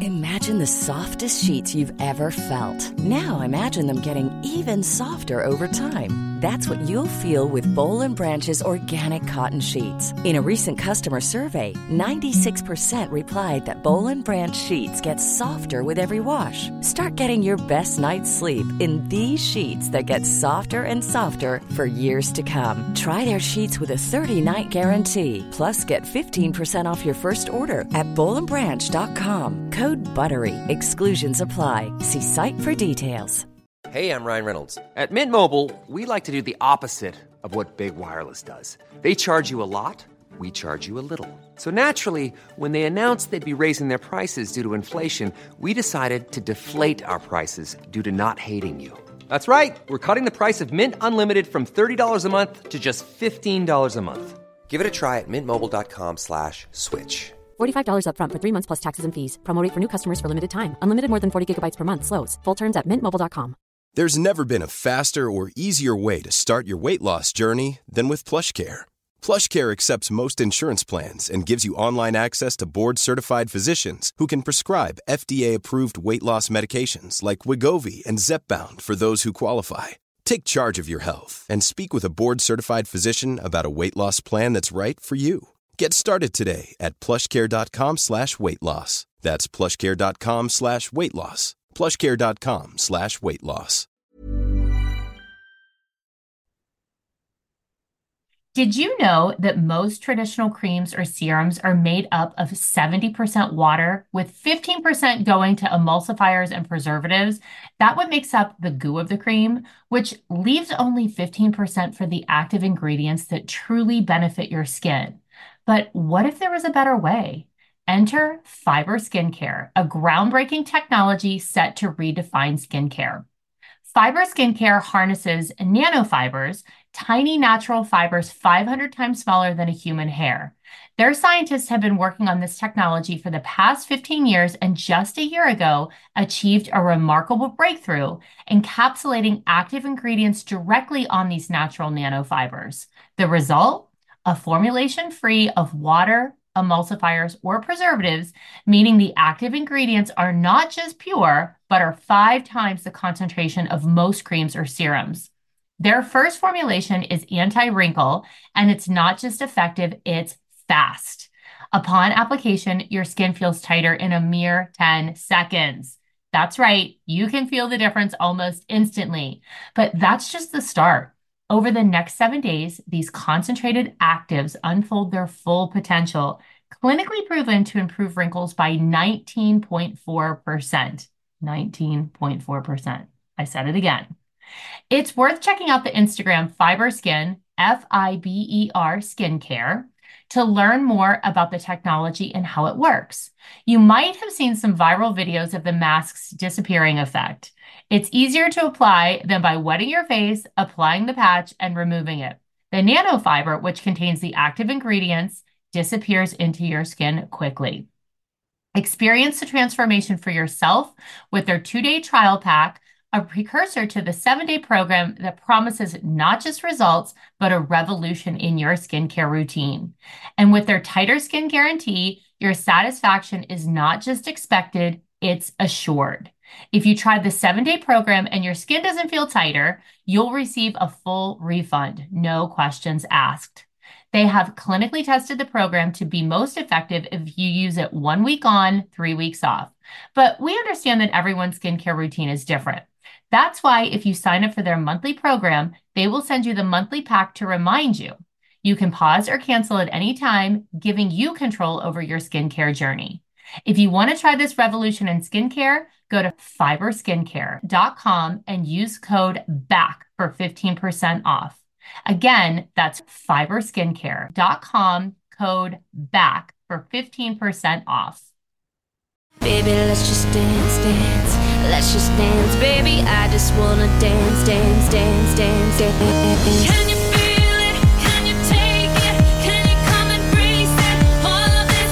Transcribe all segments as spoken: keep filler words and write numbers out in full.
Imagine the softest sheets you've ever felt. Now imagine them getting even softer over time. That's what you'll feel with Boll and Branch's organic cotton sheets. In a recent customer survey, ninety-six percent replied that Boll and Branch sheets get softer with every wash. Start getting your best night's sleep in these sheets that get softer and softer for years to come. Try their sheets with a thirty-night guarantee. Plus, get fifteen percent off your first order at boll and branch dot com. Code BUTTERY. Exclusions apply. See site for details. Hey, I'm Ryan Reynolds. At Mint Mobile, we like to do the opposite of what Big Wireless does. They charge you a lot, we charge you a little. So naturally, when they announced they'd be raising their prices due to inflation, we decided to deflate our prices due to not hating you. That's right. We're cutting the price of Mint Unlimited from thirty dollars a month to just fifteen dollars a month. Give it a try at mintmobile.com slash switch. forty-five dollars up front for three months plus taxes and fees. Promo rate for new customers for limited time. Unlimited more than forty gigabytes per month. Slows full terms at mint mobile dot com. There's never been a faster or easier way to start your weight loss journey than with PlushCare. PlushCare accepts most insurance plans and gives you online access to board-certified physicians who can prescribe F D A-approved weight loss medications like Wegovy and Zepbound for those who qualify. Take charge of your health and speak with a board-certified physician about a weight loss plan that's right for you. Get started today at plushcare.com slash weight loss. That's plushcare.com slash weight loss. plushcare.com slash weight loss. Did you know that most traditional creams or serums are made up of seventy percent water, with fifteen percent going to emulsifiers and preservatives? That what makes up the goo of the cream, which leaves only fifteen percent for the active ingredients that truly benefit your skin. But what if there was a better way? Enter Fiber Skincare, a groundbreaking technology set to redefine skincare. Fiber Skincare harnesses nanofibers, tiny natural fibers five hundred times smaller than a human hair. Their scientists have been working on this technology for the past fifteen years and just a year ago achieved a remarkable breakthrough, encapsulating active ingredients directly on these natural nanofibers. The result? A formulation free of water, emulsifiers, or preservatives, meaning the active ingredients are not just pure, but are five times the concentration of most creams or serums. Their first formulation is anti-wrinkle, and it's not just effective, it's fast. Upon application, your skin feels tighter in a mere ten seconds. That's right, you can feel the difference almost instantly. But that's just the start. Over the next seven days, these concentrated actives unfold their full potential, clinically proven to improve wrinkles by nineteen point four percent. nineteen point four percent. I said it again. It's worth checking out the Instagram FiberSkin, F I B E R Skincare, to learn more about the technology and how it works. You might have seen some viral videos of the mask's disappearing effect. It's easier to apply than by wetting your face, applying the patch, and removing it. The nanofiber, which contains the active ingredients, disappears into your skin quickly. Experience the transformation for yourself with their two-day trial pack, a precursor to the seven-day program that promises not just results, but a revolution in your skincare routine. And with their tighter skin guarantee, your satisfaction is not just expected, it's assured. If you try the seven-day program and your skin doesn't feel tighter, you'll receive a full refund, no questions asked. They have clinically tested the program to be most effective if you use it one week on, three weeks off. But we understand that everyone's skincare routine is different. That's why if you sign up for their monthly program, they will send you the monthly pack to remind you. You can pause or cancel at any time, giving you control over your skincare journey. If you want to try this revolution in skincare, go to fiber skincare dot com and use code B A C K for fifteen percent off. Again, that's fiber skincare dot com, code B A C K for fifteen percent off. Baby, let's just dance, dance. Let's just dance, baby. I just wanna dance, dance, dance, dance, dance. Can you feel it? Can you take it? Can you come and breathe it? All of this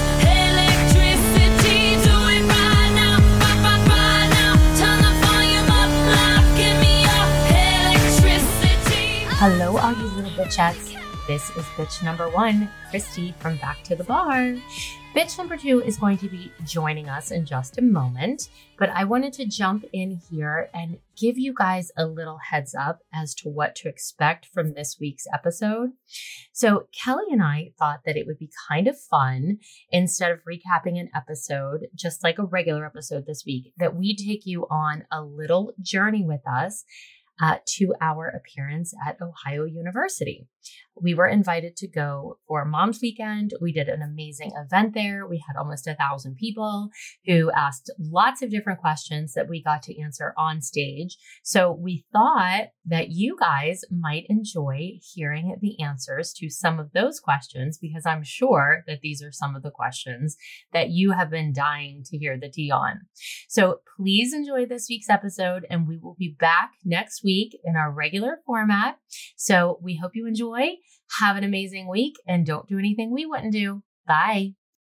electricity, do it right now, right, right, right now. Turn the volume up, loud, give me your electricity. Hello, all you little bitchettes. This is bitch number one, Christy from Back to the Bar. Bitch number two is going to be joining us in just a moment, but I wanted to jump in here and give you guys a little heads up as to what to expect from this week's episode. So Kelly and I thought that it would be kind of fun, instead of recapping an episode, just like a regular episode this week, that we take you on a little journey with us Uh, to our appearance at Ohio University. We were invited to go for Mom's Weekend. We did an amazing event there. We had almost a thousand people who asked lots of different questions that we got to answer on stage. So we thought that you guys might enjoy hearing the answers to some of those questions, because I'm sure that these are some of the questions that you have been dying to hear the tea on. So please enjoy this week's episode, and we will be back next week in our regular format. So we hope you enjoy. Have an amazing week, and don't do anything we wouldn't do. Bye.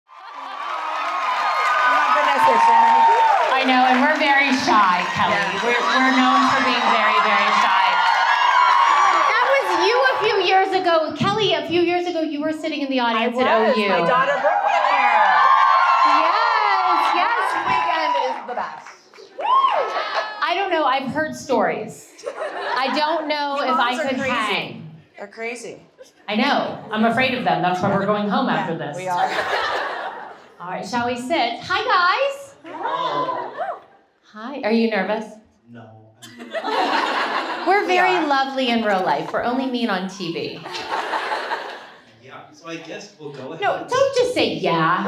I know, and we're very shy, Kelly. Yeah. We're, we're known for being very, very shy. That was you a few years ago. Kelly, a few years ago, you were sitting in the audience I at was. O U. My daughter Brooke went there. Yes, yes. This weekend is the best. I don't know. I've heard stories. I don't know The if moms I are could crazy. hang. They're crazy. I know. I'm afraid of them. That's why we're going home after this. We are. All right, shall we sit? Hi, guys. Hello. Hi. Are you nervous? No. We're very are. lovely in real life. We're only mean on T V. Yeah, so I guess we'll go ahead. No, don't just say yeah.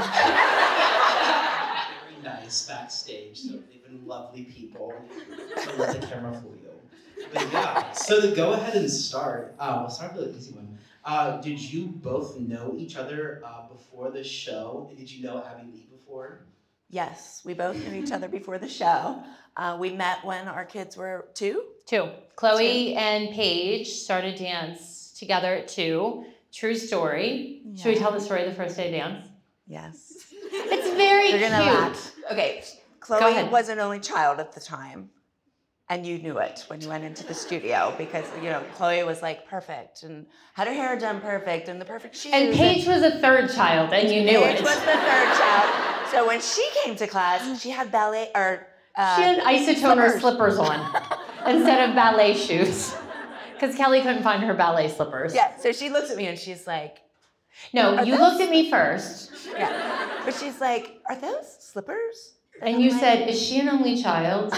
Very nice backstage. So they've been lovely people. So let the camera fool you. But yeah, so to go ahead and start, uh, we'll start with an easy one. Uh, did you both know each other uh, before the show? Did you know Abby Lee before? Yes, we both knew each other before the show. Uh, we met when our kids were two. Two. Chloe and Paige started dance together at two. True story. Yeah. Should we tell the story of the first day of dance? Yes. It's very You're cute. gonna laugh. Okay, Go Chloe ahead. was an only child at the time. And you knew it when you went into the studio because, you know, Chloe was like perfect and had her hair done perfect and the perfect shoes. And Paige was a third child, and you knew Paige it. was the third child. So when she came to class, she had ballet or uh, She had isotoner slippers. slippers on instead of ballet shoes, because Kelly couldn't find her ballet slippers. Yeah, so she looks at me and she's like, No, Are you those- looked at me first, yeah. But she's like, are those slippers? and you said, "Is she an only child?"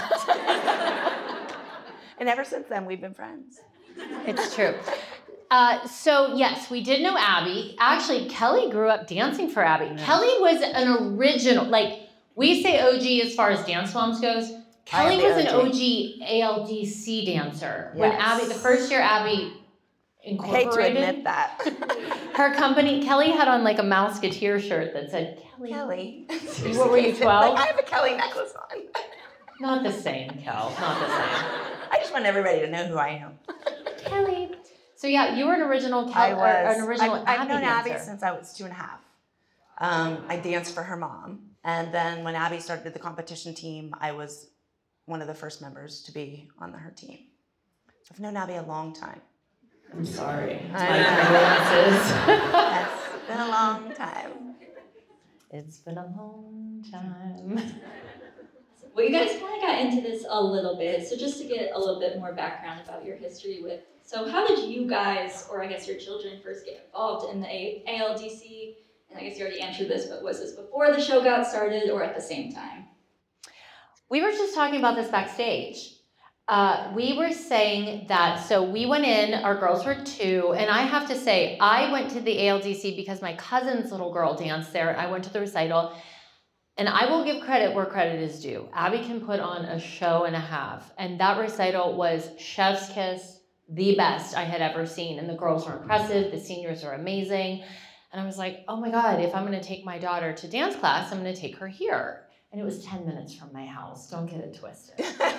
And ever since then, we've been friends. It's true. Uh, so yes, we did know Abby. Actually, Kelly grew up dancing for Abby. Yeah. Kelly was an original, like we say O G as far as Dance Moms goes. Kelly was an O G A L D C dancer. When Yes. Abby, the first year Abby I hate incorporated. to admit that. Her company, Kelly had on like a Mouseketeer shirt that said Kelly. Kelly. What were you, twelve? Like, I have a Kelly necklace on. Not the same, Kel. Not the same. I just want everybody to know who I am. Kelly. So yeah, you were an original Kel- I or was. an original I've, Abby I've known dancer. Abby since I was two and a half. Um, I danced for her mom. And then when Abby started the competition team, I was one of the first members to be on her team. So I've known Abby a long time. I'm sorry. I My know. condolences. It's been a long time. It's been a long time. Well, you guys kind of got into this a little bit, so just to get a little bit more background about your history with, so how did you guys, or I guess your children, first get involved in the A L D C? And I guess you already answered this, but was this before the show got started or at the same time? We were just talking about this backstage. Uh, we were saying that, so we went in, our girls were two, and I have to say, I went to the A L D C because my cousin's little girl danced there. I went to the recital. And I will give credit where credit is due. Abby can put on a show and a half. And that recital was chef's kiss, the best I had ever seen. And the girls were impressive. The seniors were amazing. And I was like, oh my God, if I'm going to take my daughter to dance class, I'm going to take her here. And it was ten minutes from my house. Don't get it twisted.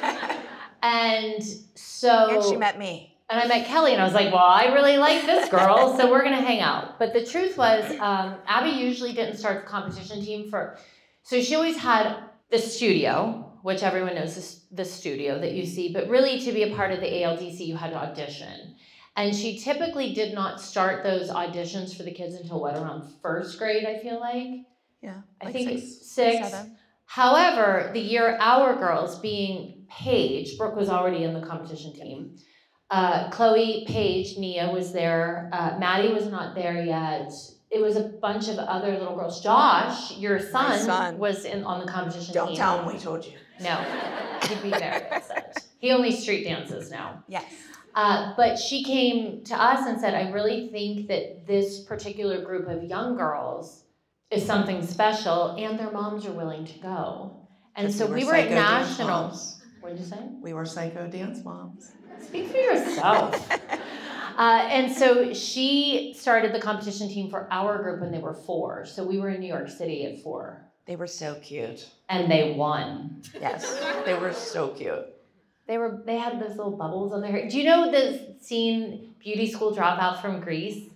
And so... And she met me. And I met Kelly, and I was like, well, I really like this girl, so we're going to hang out. But the truth was, um, Abby usually didn't start the competition team for... So she always had the studio, which everyone knows is the studio that you see, but really to be a part of the A L D C, you had to audition. And she typically did not start those auditions for the kids until what, around first grade, I feel like? Yeah. I like think six, it's six. seven. However, the year our girls, being Paige, Brooke was already in the competition team. Uh, Chloe, Paige, Nia was there. Uh, Maddie was not there yet. It was a bunch of other little girls. Josh, your son, son. was in on the competition Don't team. tell him we told you. No, he'd be very upset. He only street dances now. Yes. Uh, but she came to us and said, I really think that this particular group of young girls is something special, and their moms are willing to go. And so we were, we were at nationals. What did you say? We were psycho dance moms. Speak for yourself. uh, and so she started the competition team for our group when they were four. So we were in New York City at four. They were so cute. And they won. Yes, they were so cute. They were. They had those little bubbles on their hair. Do you know the scene Beauty School Dropouts from Greece?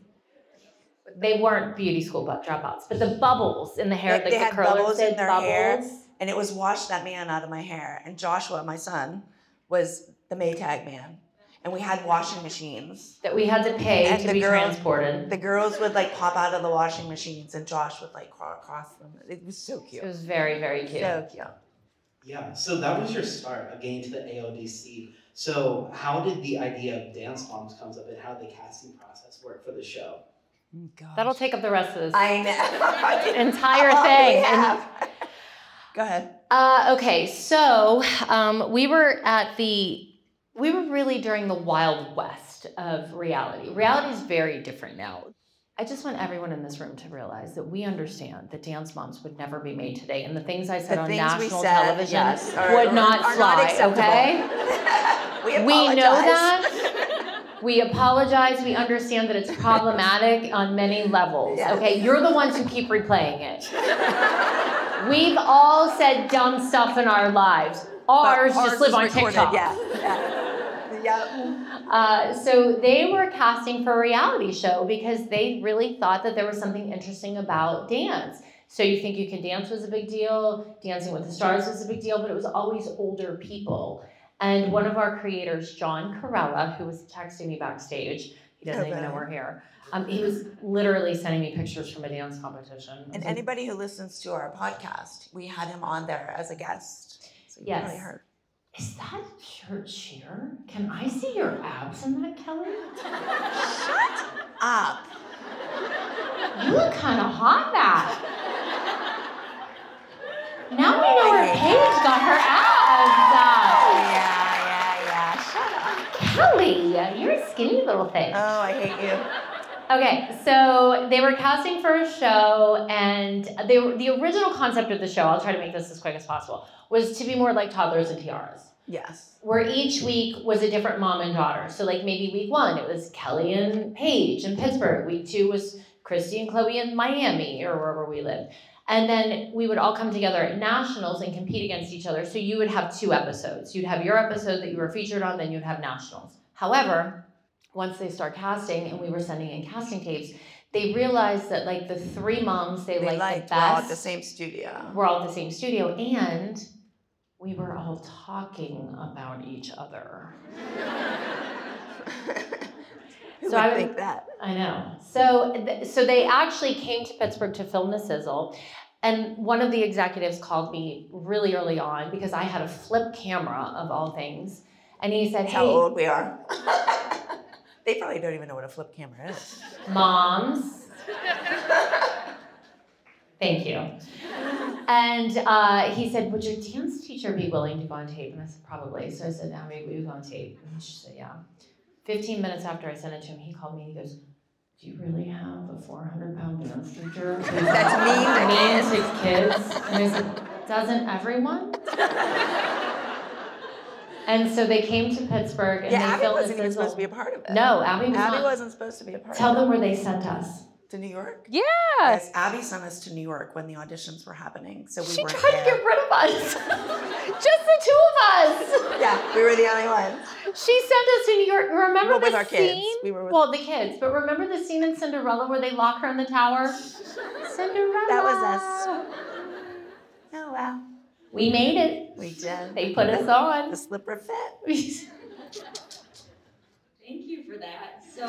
They weren't beauty school dropouts, but the bubbles in the hair, they, like they the had curlers bubbles did in their bubbles. hair, and it was wash that man out of my hair. And Joshua, my son, was the Maytag man, and we had washing machines that we had to pay and to be girls, transported. The girls would like pop out of the washing machines, and Josh would like crawl across them. It was so cute. It was very, very cute. So cute. Yeah, so that was your start of getting to the A L D C. So how did the idea of Dance Moms comes up, and how did the casting process work for the show? Gosh. That'll take up the rest of this I know. entire Oh, thing. yeah. Go ahead. Uh, okay, so um, we were at the, we were really during the Wild West of reality. Reality is very different now. I just want everyone in this room to realize that we understand that Dance Moms would never be made today, and the things I said The on things we national said, television yes, are- would not are fly, not acceptable. okay? we We know apologize. that. We apologize. We understand that it's problematic on many levels. Yes. Okay, you're the ones who keep replaying it. We've all said dumb stuff in our lives. Ours But just live is on recorded, TikTok. Yeah. Yeah. Yep. Uh, so they were casting for a reality show because they really thought that there was something interesting about dance. So You Think You Can Dance was a big deal. Dancing with the Stars was a big deal, but it was always older people. And one of our creators, John Carella, who was texting me backstage, he doesn't Okay. even know we're here. Um, he was literally sending me pictures from a dance competition. And like, anybody who listens to our podcast, we had him on there as a guest. So you Yes. probably heard. Is that shirt sheer? Can I see your abs in that, Kelly? Shut up. You look kind of hot, that. Now we know where Paige got her abs. Yeah, yeah, yeah. Shut up. Kelly, you're a skinny little thing. Oh, I hate you. Okay, so they were casting for a show, and they were, the original concept of the show, I'll try to make this as quick as possible, was to be more like Toddlers and Tiaras. Yes. Where each week was a different mom and daughter. So like maybe week one, it was Kelly and Paige in Pittsburgh. Week two was Christy and Chloe in Miami or wherever we lived. And then we would all come together at nationals and compete against each other. So you would have two episodes. You'd have your episode that you were featured on, then you'd have nationals. However, once they start casting and we were sending in casting tapes, they realized that like the three moms they, They liked, liked, the we're all best at the same studio. were all at the same studio, and we were all talking about each other. Who So would I would- think that? I know. So, th- so they actually came to Pittsburgh to film The Sizzle, and one of the executives called me really early on because I had a flip camera of all things, and he said, That's "Hey, how old we are. They probably don't even know what a flip camera is. moms." Thank you. And uh, he said, "Would your dance teacher be willing to go on tape?" And I said, "Probably." So I said, "Now maybe we go on tape." And she said, "Yeah." Fifteen minutes after I sent it to him, he called me and he goes, "Do you really have a four hundred pound dance teacher who's That's mean to mean kids." to kids?" And I said, "Doesn't everyone?" And so they came to Pittsburgh and Yeah, they Abby filmed wasn't The even Sizzle. supposed to be a part of it. No, Abby was Abby not. wasn't supposed to be a part Tell of it. them where they sent us. To New York? Yeah. Yes, Abby sent us to New York when the auditions were happening. So we She weren't tried there. to get rid of us. Just the two of us. Yeah, we were the only ones. She sent us to New York. Remember We were the with our scene? kids. We were with- Well, the kids. But remember the scene in Cinderella where they lock her in the tower? Cinderella. That was us. Oh, wow. We made it. We did. They put us on. The slipper fit. Thank you for that. So,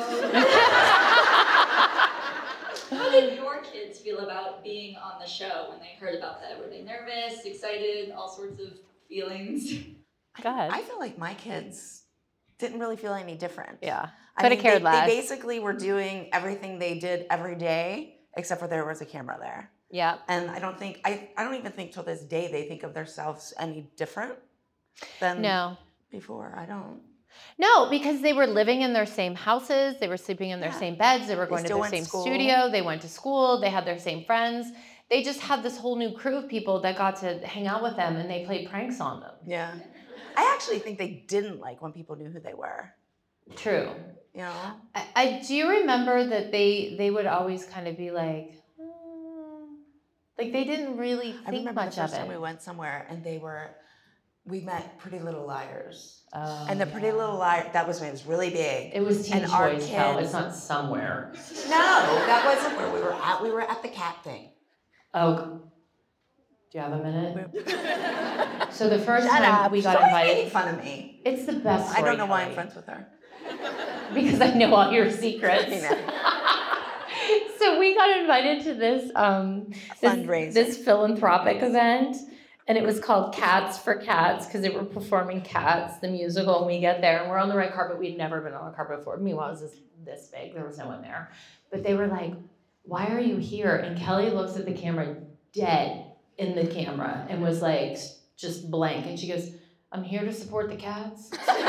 how did your kids feel about being on the show when they heard about that? Were they nervous, excited, all sorts of feelings? Go ahead. I feel like my kids didn't really feel any different. Yeah. I Could mean, have cared they, less. They basically were doing everything they did every day, except for there was a camera there. Yeah. And I don't think, I, I don't even think till this day they think of themselves any different than No. before. I don't. No, because they were living in their same houses, they were sleeping in their Yeah. same beds, they were They going to still the went to same school. studio, they went to school, they had their same friends. They just had this whole new crew of people that got to hang out with them and they played pranks on them. Yeah. I actually think they didn't like when people knew who they were. True. You know? I, I do remember that they they would always kind of be like, "Hmm," like they didn't really I think remember much the first of time we it. went somewhere and they were, we met Pretty Little Liars. Oh, And the Pretty Little Liar, that was when it was really big. it was Teen and our Choice, Cal. kids- It's not somewhere. No, that wasn't where we were at. We were at the cat thing. Oh, do you have a minute? So the first Shut time up. we got Stop invited, making fun of me. it's the best I story, don't know why I'm Kelly, friends with her. because I know all your secrets. You know. So we got invited to this um this, Fundraiser. this philanthropic event, and it was called Cats for Cats because they were performing Cats, the musical. And we get there and we're on the red carpet. We'd never been on the carpet before. Meanwhile, it was this, this big. There was no one there, but they were like, "Why are you here?" And Kelly looks at the camera, dead in the camera, and was like, just blank. And she goes, "I'm here to support the cats."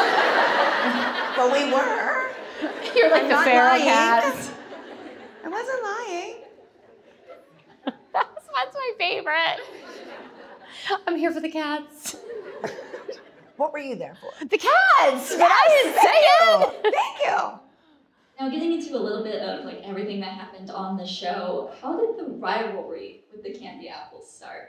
But we were. You're like I'm the not feral lying. cats. I wasn't lying. That's, that's my favorite. I'm here for the cats. What were you there for? The cats! But I didn't say it! Thank you. Now, getting into a little bit of like everything that happened on the show, how did the rivalry with the Candy Apples start?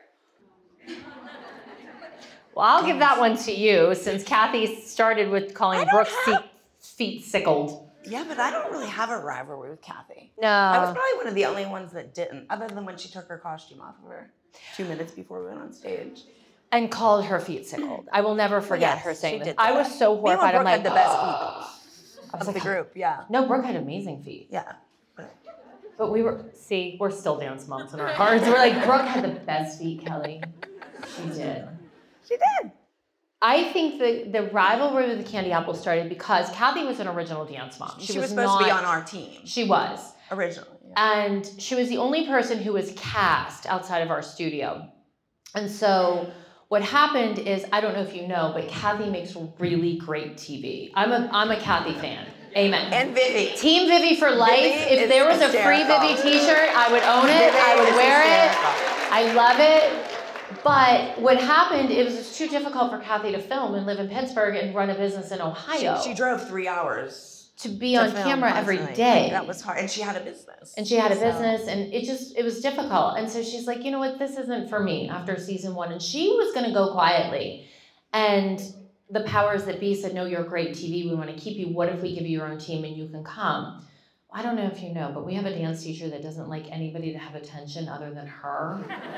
Well, I'll give that one to you, since Kathy started with calling I don't Brooke's have- feet, feet sickled. Yeah, but I don't really have a rivalry with Kathy. No. I was probably one of the only ones that didn't, other than when she took her costume off of her two minutes before we went on stage. And called her feet sickled. I will never forget Yes, her saying she this. did I that. was so Me and horrified. I'm Brooke like, had the best "Ugh." I was Of like, the group, yeah. no, Brooke had amazing feet. Yeah. But But we were, see, we're still dance moms in our hearts. We're like, Brooke had the best feet, Kelly. She did. she did. I think the, the rivalry with the Candy Apple started because Kathy was an original dance mom. She, was, supposed to be on our team. She was. Originally. Yeah. And she was the only person who was cast outside of our studio. And so what happened is, I don't know if you know, but Kathy makes really great T V. I'm a, I'm a Kathy fan. Amen. And Vivi. Team Vivi for life. Vivi If is there was a free hysterical. Vivi t-shirt, I would own it. Vivi I would is wear it. hysterical. I love it. But what happened, it was just too difficult for Kathy to film and live in Pittsburgh and run a business in Ohio. She, she drove three hours to be to on film camera every constantly. day. That was hard. And she had a business. And she had a So- business, and it just, it was difficult. And so she's like, you know what, this isn't for me after season one. And she was going to go quietly. And the powers that be said, no, you're great T V. We want to keep you. What if we give you your own team and you can come? I don't know if you know, but we have a dance teacher that doesn't like anybody to have attention other than her.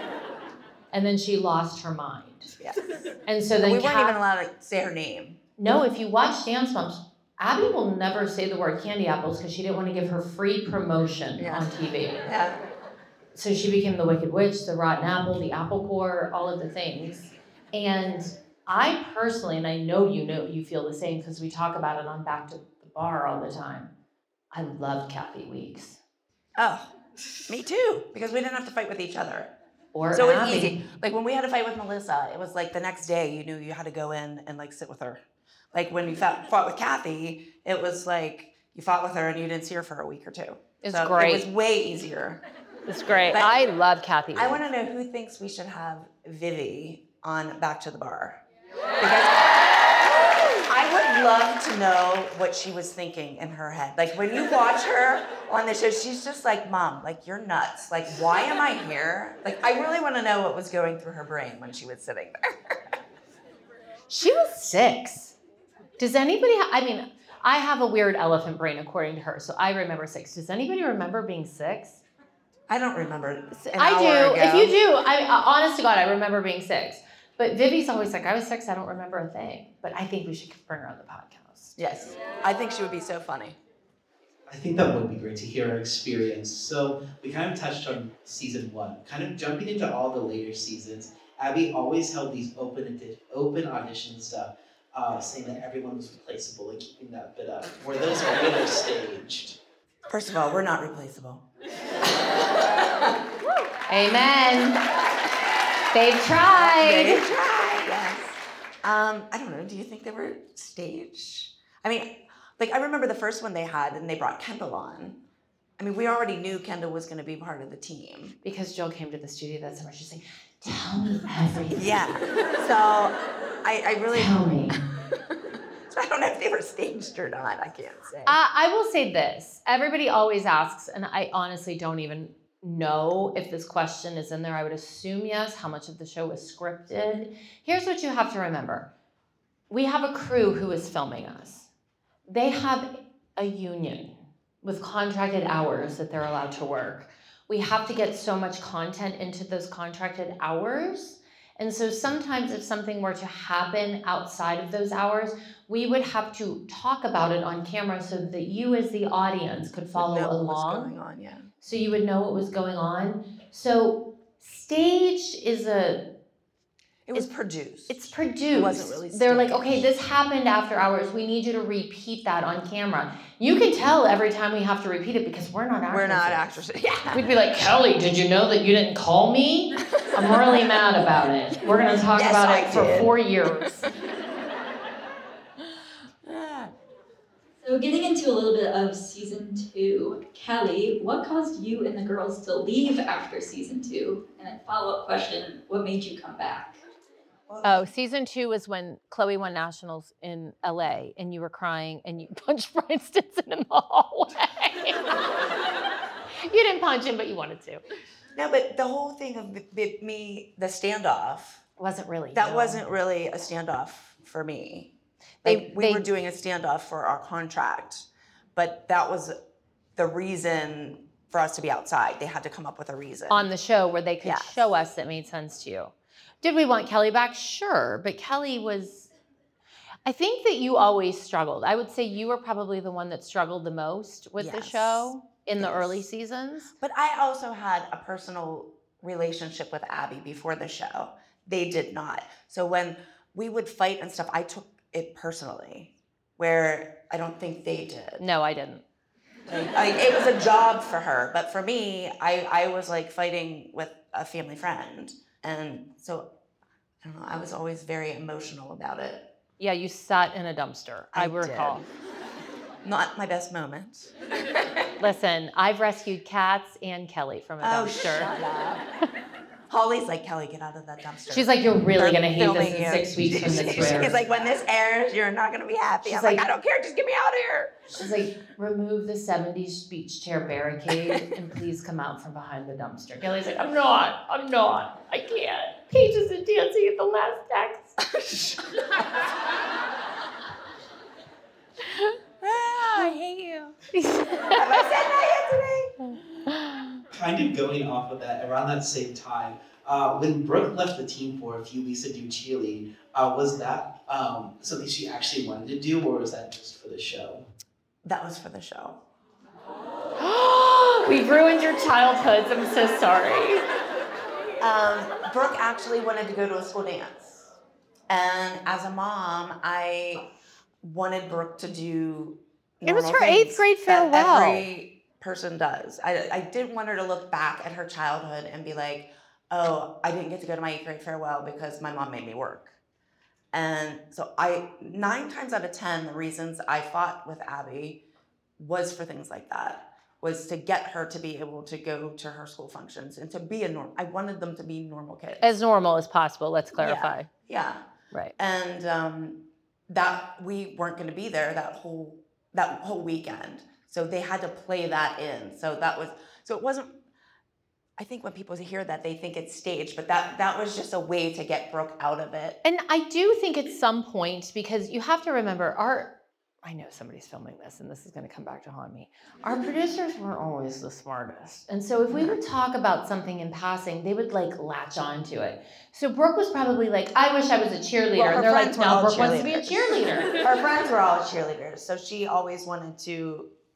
And then she lost her mind. Yeah. And so then we weren't Kat- even allowed to say her name. No, if you watch Dance Moms, Abby will never say the word Candy Apples because she didn't want to give her free promotion Yeah. on T V. Yeah. So she became the Wicked Witch, the Rotten Apple, the Apple Core, all of the things. And I personally, and I know you know you feel the same because we talk about it on Back to the Bar all the time. I loved Kathy Weeks. Oh, me too. Because we didn't have to fight with each other. Or So it was Abby. easy. Like when we had a fight with Melissa, it was like the next day you knew you had to go in and like sit with her. Like when you fought, fought with Kathy, it was like you fought with her and you didn't see her for a week or two. It's so great. It was way easier. It's great. But I love Kathy Weeks. I want to know who thinks we should have Vivi on Back to the Bar. Because I would love to know what she was thinking in her head. Like when you watch her on the show, she's just like, Mom, like you're nuts. Like why am I here? Like I really want to know what was going through her brain when she was sitting there. She was six. Does anybody, ha- I mean, I have a weird elephant brain according to her, so I remember six. Does anybody remember being six? I don't remember. An I hour do. Ago. If you do, I uh, honest to God, I remember being six. But Vivi's always like, I was six, I don't remember a thing. But I think we should bring her on the podcast. Yes. I think she would be so funny. I think that would be great to hear our experience. So we kind of touched on season one. Kind of jumping into all the later seasons, Abby always held these open open audition stuff, uh, saying that everyone was replaceable and keeping that bit up. Were those regular staged? First of all, we're not replaceable. Amen. They've tried. They tried, yes. Um, I don't know, do you think they were staged? I mean, like, I remember the first one they had, and they brought Kendall on. I mean, we already knew Kendall was going to be part of the team. Because Jill came to the studio that summer, she's like, tell me everything. Yeah. So, I, I really... Tell me. So I don't know if they were staged or not. I can't say. Uh, I will say this. Everybody always asks, and I honestly don't even know if this question is in there. I would assume yes. How much of the show was scripted? Here's what you have to remember. We have a crew who is filming us. They have a union with contracted hours that they're allowed to work. We have to get so much content into those contracted hours. And so sometimes if something were to happen outside of those hours, we would have to talk about it on camera so that you as the audience could follow know along. What's going on, yeah. So you would know what was going on. So staged is a... It was produced. It's produced. It wasn't really staged. They're like, okay, this happened after hours. We need you to repeat that on camera. You can tell every time we have to repeat it because we're not actresses. We're not actresses. Yeah. We'd be like, Kelly, did you know that you didn't call me? I'm really mad about it. We're going to talk Yes, about I it for did. four years. So getting into a little bit of season two, Kelly, what caused you and the girls to leave after season two? And a follow-up question, what made you come back? Oh, season two was when Chloe won nationals in L A and you were crying and you punched Brian Stinson in the hallway. You didn't punch him, but you wanted to. No, but the whole thing of the- me, the standoff, Wasn't really. that no. wasn't really a standoff for me. They- Like, we they- were doing a standoff for our contract, but that was the reason for us to be outside. They had to come up with a reason. On the show where they could Yes. show us that made sense to you. Did we want Kelly back? Sure, but Kelly was, I think that you always struggled. I would say you were probably the one that struggled the most with the Yes. show in the Yes. early seasons. But I also had a personal relationship with Abby before the show. They did not. So when we would fight and stuff, I took it personally, where I don't think they did. No, I didn't. Like, I, it was a job for her, but for me, I, I was like fighting with a family friend. And so, I don't know, I was always very emotional about it. Yeah, you sat in a dumpster, I, I recall. did. Not my best moment. Listen, I've rescued Cats and Kelly from a Oh, dumpster. shut up. Holly's like, Kelly, get out of that dumpster. She's like, you're really They're going to hate this filming in you. six weeks when this airs. She's like, when this airs, you're not going to be happy. She's I'm like, like- I don't care, just get me out of here. She's like, remove the seventies beach chair barricade and please come out from behind the dumpster. Kelly's like, I'm not, I'm not, I can't. Paige isn't dancing at the last text. Ah, I hate you. Have I said that yet today? Kind of going off of that, around that same time, uh, when Brooke left the team for a few weeks to do cheerleading, uh, was that um, something she actually wanted to do, or was that just for the show? That was for the show. We've ruined your childhoods. I'm so sorry. Um, Brooke actually wanted to go to a school dance. And as a mom, I wanted Brooke to do It was normal her things eighth grade that farewell. every person does. I, I didn't want her to look back at her childhood and be like, oh, I didn't get to go to my eighth grade farewell because my mom made me work. And so I, nine times out of ten, the reasons I fought with Abby was for things like that, was to get her to be able to go to her school functions and to be a norm. I wanted them to be normal kids. As normal as possible, let's clarify. Yeah. Right. And um, that we weren't going to be there that whole that whole weekend, so they had to play that in. So that was so it wasn't. I think when people hear that, they think it's staged, but that that was just a way to get Brooke out of it. And I do think at some point, because you have to remember, our, I know somebody's filming this and this is going to come back to haunt me. Our producers weren't always the smartest. And so if we would talk about something in passing, they would like latch on to it. So Brooke was probably like, I wish I was a cheerleader. Well, her and they're like, friends were no, all Brooke wants to be a cheerleaders. cheerleader. Her friends were all cheerleaders, so she always wanted to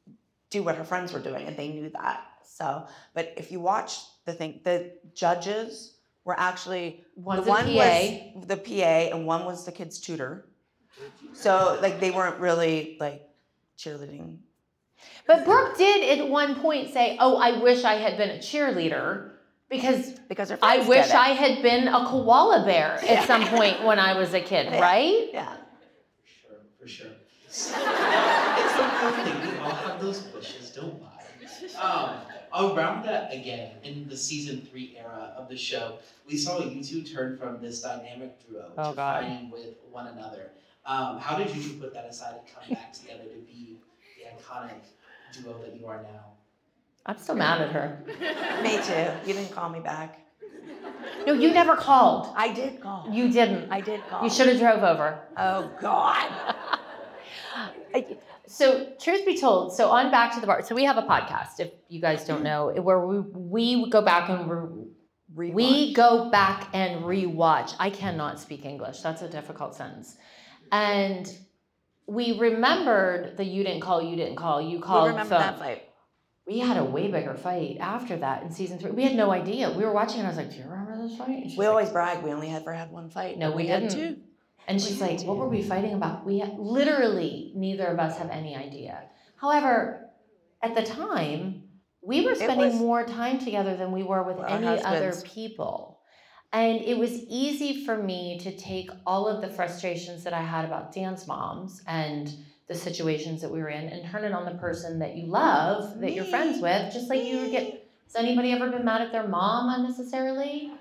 do what her friends were doing, and they knew that. So, but if you watch the thing, the judges were actually One's the a one P A. was the P A and one was the kid's tutor. So like they weren't really like cheerleading. But Brooke did at one point say, "Oh, I wish I had been a cheerleader because because her I friends wish did it." I had been a koala bear at some point when I was a kid, Yeah. right?" Yeah. For sure. It's the thing. We all have those wishes, don't lie. Um, around that again, in the season three era of the show, we saw you two turn from this dynamic duo Oh, to God. fighting with one another. Um, how did you two put that aside and come back together to be the iconic duo that you are now? I'm still mad at her. Me too. You didn't call me back. No, you never called. I did call. You didn't. I did call. You should have drove over. Oh God. I- So, truth be told, so on Back to the Bar, so we have a podcast, if you guys don't know, where we, we go back and re- we go back and rewatch. I cannot speak English. That's a difficult sentence. And we remembered the you didn't call, you didn't call, you called. We remember phone. that fight. We had a way bigger fight after that in season three. We had no idea. We were watching and I was like, do you remember this fight? And she's We like, always brag we only ever had one fight. No, but we had didn't. two. And she's like, what were we fighting about? We had, literally, neither of us have any idea. However, at the time, we were spending was- more time together than we were with Our any other husbands. people. And it was easy for me to take all of the frustrations that I had about dance moms and the situations that we were in and turn it on the person that you love, that you're friends with, just like you would get. Has anybody ever been mad at their mom unnecessarily?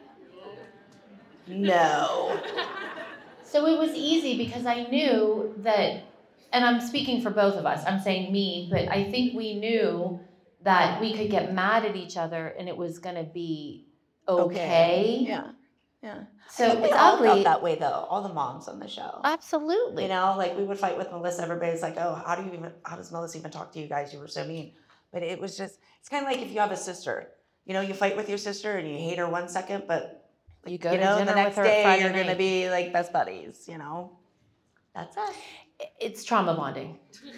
No. So it was easy because I knew that, and I'm speaking for both of us, I'm saying me, but I think we knew that we could get mad at each other and it was going to be okay. Yeah. Yeah. So I think it's we all ugly. felt that way though. All the moms on the show. Absolutely. You know, like we would fight with Melissa. Everybody's like, "Oh, how do you even? How does Melissa even talk to you guys? You were so mean." But it was just. It's kind of like if you have a sister. You know, you fight with your sister and you hate her one second, but You go you to know, dinner the next with her day Friday you're gonna night. be like best buddies. You know, that's us. It's trauma bonding.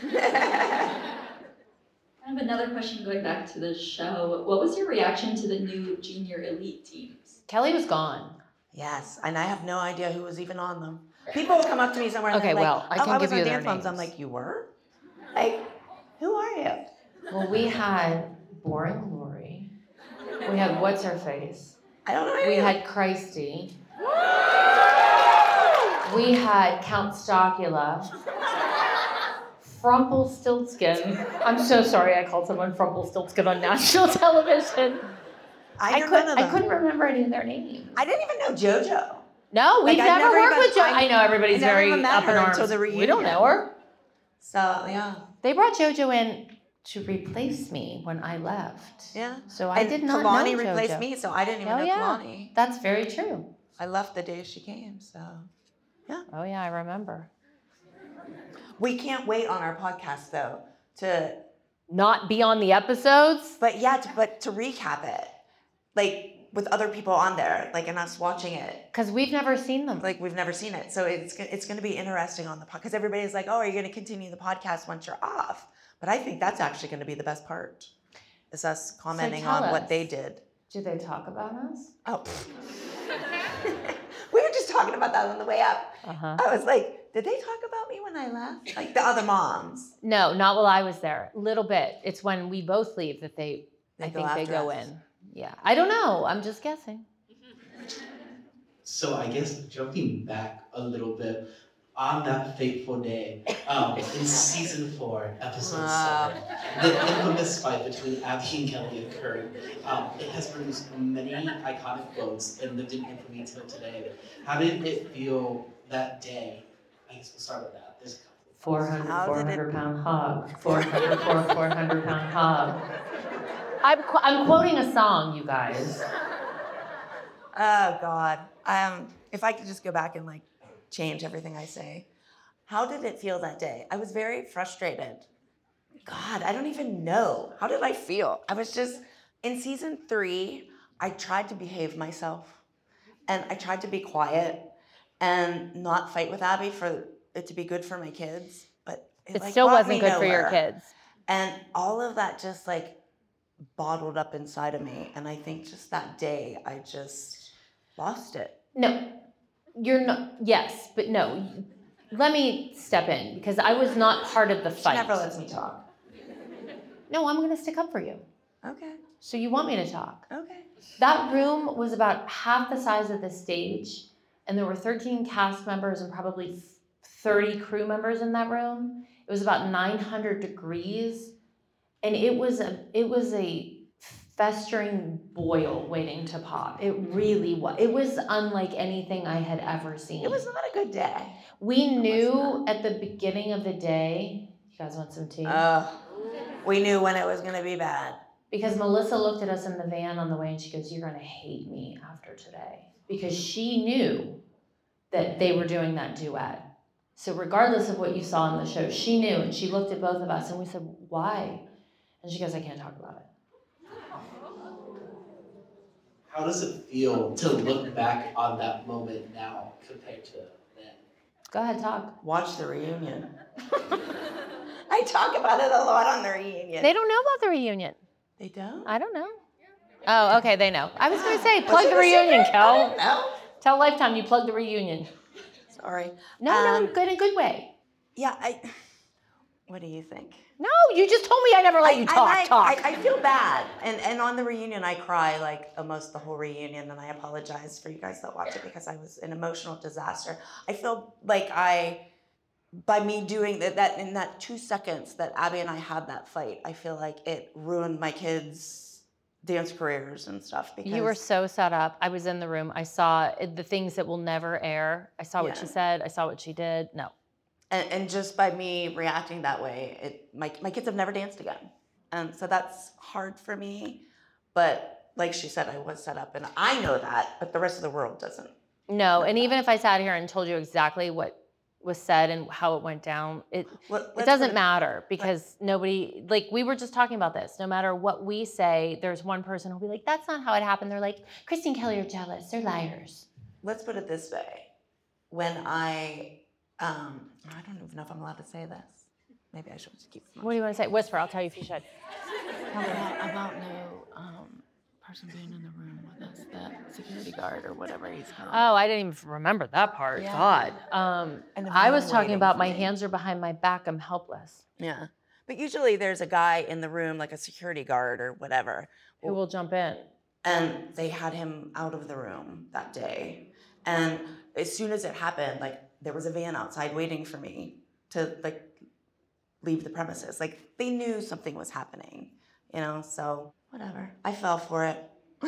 Kind of another question going back to the show. What was your reaction to the new junior elite teams? Kelly was gone. Yes, and I have no idea who was even on them. People will come up to me somewhere and Okay, they're like, well, I "Oh, can I was give on you their Dance Moms." I'm names. like, "You were? Like, who are you?" Well, we had Boring Lori. We had What's Her Face. I don't know. We had Christy. We had Count Stockula. Frumpelstiltskin. I'm so sorry I called someone Frumpelstiltskin on national television. I, I, know could, none of I them. couldn't remember any of their names. I didn't even know JoJo. No, we've Like, I never, never worked even- with Jo. I- I know everybody's I never very even met up in her arms. until the We don't reunion. know her. So yeah, They brought JoJo in to replace me when I left. yeah. So I and did not Kalani know replaced JoJo. me, so I didn't even Oh, know yeah. Kalani. That's very true. I left the day she came, so Oh yeah, I remember. we can't wait on our podcast though to, Not be on the episodes? but yeah, to, but to recap it, like with other people on there, like and us watching it. Because we've never seen them. Like we've never seen it, so it's go- it's going to be interesting on the podcast. Because everybody's like, "Oh, are you going to continue the podcast once you're off?" But I think that's actually going to be the best part, is us commenting tell on what us. they did. Do they talk about us? Oh, we were just talking about that on the way up. Uh-huh. I was like, "Did they talk about me when I left?" Like the other moms. No, not while I was there. Little bit. It's when we both leave that they, They I go think they after go us. in. Yeah. I don't know. I'm just guessing. So I guess jumping back a little bit, on that fateful day, um, in season four, episode Wow. seven, the infamous fight between Abby and Kelly occurred. Um, it has produced many iconic quotes and lived in infamy till today. How did it feel that day? I guess we'll start with that. There's a couple of four hundred, How did it- four hundred pound hog. four hundred, four hundred pound hog. I'm, qu- I'm quoting a song, you guys. Oh God. Um, if I could just go back and like change everything I say. How did it feel that day? I was very frustrated. God, I don't even know. How did I feel? I was just in season three, I tried to behave myself and I tried to be quiet and not fight with Abby for it to be good for my kids. But it, It like, still brought wasn't me good for your nowhere. kids. And all of that just like bottled up inside of me. And I think just that day, I just lost it. No, you're not. Yes, but no. Let me step in because I was not part of the fight. She never lets me talk. No, I'm going to stick up for you. Okay. So you want me to talk? Okay. That room was about half the size of the stage, and there were thirteen cast members and probably thirty crew members in that room. It was about nine hundred degrees, and it was a it was a festering boil waiting to pop. It really was. It was unlike anything I had ever seen. It was not a good day. We knew at the beginning of the day. You guys want some tea? Uh, we knew when it was going to be bad. Because Melissa looked at us in the van on the way and she goes, "You're going to hate me after today." Because she knew that they were doing that duet. So regardless of what you saw in the show, she knew, and she looked at both of us and we said, "Why?" And she goes, "I can't talk about it." How does it feel to look back on that moment now compared to then? Go ahead, talk. Watch the reunion. I talk about it a lot on the reunion. They don't know about the reunion. They don't? I don't know. Oh, okay, they know. I was going to say, plug the reunion, Kel. No. Tell Lifetime you plugged the reunion. Sorry. No, Um, no, good in a good way. Yeah, I. What do you think? No, you just told me I never let I, you talk. I, talk. I, I feel bad, and and on the reunion I cry like almost the whole reunion, and I apologize for you guys that watch it because I was an emotional disaster. I feel like I, by me doing that, that in that two seconds that Abby and I had that fight, I feel like it ruined my kids' dance careers and stuff. Because You were so set up. I was in the room. I saw it- the things that will never air. I saw what Yeah. she said. I saw what she did. No. And, and just by me reacting that way, it my my kids have never danced again, and so that's hard for me. But like she said, I was set up, and I know that, but the rest of the world doesn't. No, and even if I sat here and told you exactly what was said and how it went down, it Let- it let's doesn't put it- matter because nobody, like we were just talking about this, no matter what we say, there's one person who'll be like, "That's not how it happened." They're like, "Christine Kelly are jealous. They're liars." Let's put it this way: when I, um, I don't even know if I'm allowed to say this. Maybe I should just keep. What do you want to say? Whisper. I'll tell you if you should. About, about no um, person being in the room with us, that security guard or whatever he's called. Oh, I didn't even remember that part. Yeah. God. Um, And the I van was talking waiting about for my me. hands are behind my back. I'm helpless. Yeah, but usually there's a guy in the room, like a security guard or whatever, Who will jump in? and they had him out of the room that day. And as soon as it happened, like there was a van outside waiting for me to like leave the premises. Like they knew something was happening, you know. So whatever, I fell for it,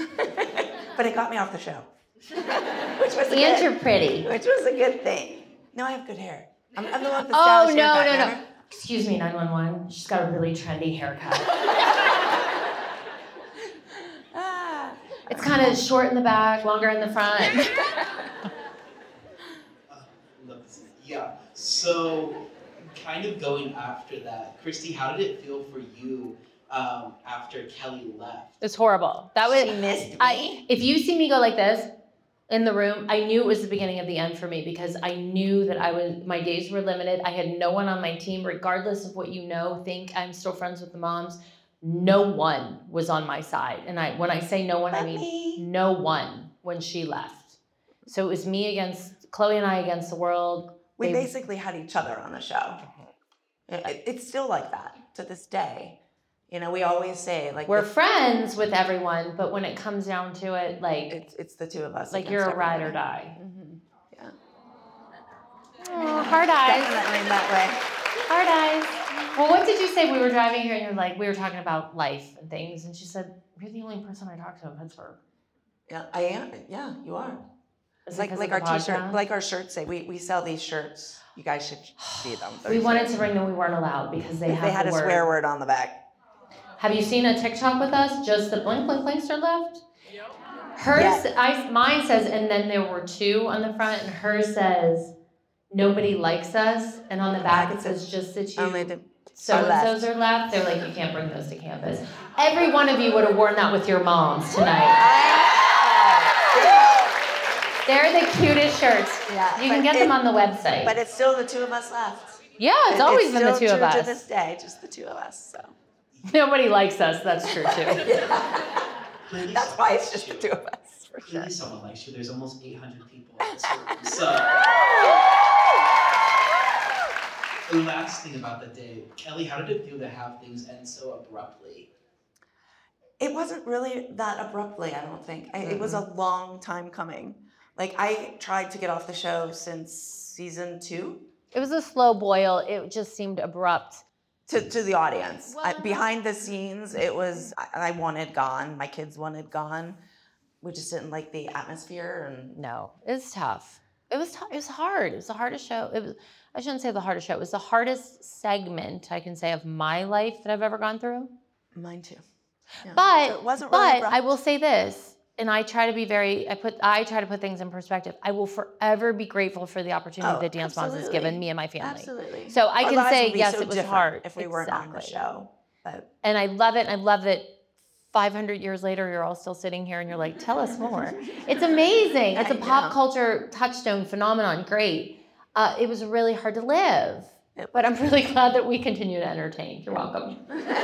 but it got me off the show, which was a And good, you're pretty. which was a good thing. No, I have good hair. I'm, I'm the one with the Oh, stylish no, haircut, no, no. remember? Excuse me, nine one one. She's got a really trendy haircut. Ah. It's kind of short in the back, longer in the front. Uh, love this. Yeah. So, kind of going after that, Christy, how did it feel for you um, after Kelly left? It's horrible. That was. She missed me. I, if you see me go like this in the room, I knew it was the beginning of the end for me because I knew that I was. My days were limited. I had no one on my team, regardless of what you know. Think I'm still friends with the moms. No one was on my side, and I when I say no one, I mean me. no one when she left. So it was me against Chloe and I against the world. We They- basically had each other on the show. It- it- it's still like that to this day. You know, we always say like We're the- friends with everyone, but when it comes down to it, like it's it's the two of us. like against you're a ride or everybody. die. Yeah, Oh, hard eyes. definitely in that way. Hard eyes. Well, what did you say? We were driving here and you're like, we were talking about life and things, and she said, "You're the only person I talk to in Pittsburgh." Yeah, I am. Yeah, you are. Is it Like 'cause like of our the t-shirt, podcast? like our shirts say. We we sell these shirts. You guys should see them. We wanted to bring them, we weren't allowed because they, They, have had the a word. swear word on the back. Have you seen a TikTok with us? Just the blink, blink, blinkster left? Hers, Yes. I, mine says, and then there were two on the front, and hers says, "Nobody likes us," and on the back it says, "Just that you Only the so are and so's are left." They're like, "You can't bring those to campus." Every one of you would have worn that with your moms tonight. They're the cutest shirts. Yeah, You can but get them it- on the website. But it's still the two of us left. Yeah, it's It- always been the still two of true us. to this day, just the two of us. So Nobody likes us. That's true too. that's why it's just the two of us for sure. Clearly someone likes you. There's almost eight hundred people in this room. So, the last thing about the day, Kelly, how did it feel to have things end so abruptly? It wasn't really that abruptly, I don't think. I, it was a long time coming. Like, I tried to get off the show since season two. It was a slow boil. It just seemed abrupt. To, to the audience. I, behind the scenes, it was, I, I wanted gone. My kids wanted gone. We just didn't like the atmosphere. And No, it was tough. It was t- it was hard. It was the hardest show. It was, I shouldn't say the hardest show. It was the hardest segment, I can say, of my life that I've ever gone through. Mine too. Yeah. But, So it wasn't really but abrupt. I will say this, and I try to be very, I put, I try to put things in perspective. I will forever be grateful for the opportunity Oh, that Dance Moms has absolutely. given me and my family. Absolutely. So I Our can lives say, would be yes, so it was different hard. if we weren't on the Exactly. show. But And I love it. I love that five hundred years later, you're all still sitting here and you're like, tell us more. It's amazing. It's a I pop know. culture touchstone phenomenon. Great. Uh, it was really hard to live. But I'm really glad that we continue to entertain. You're welcome.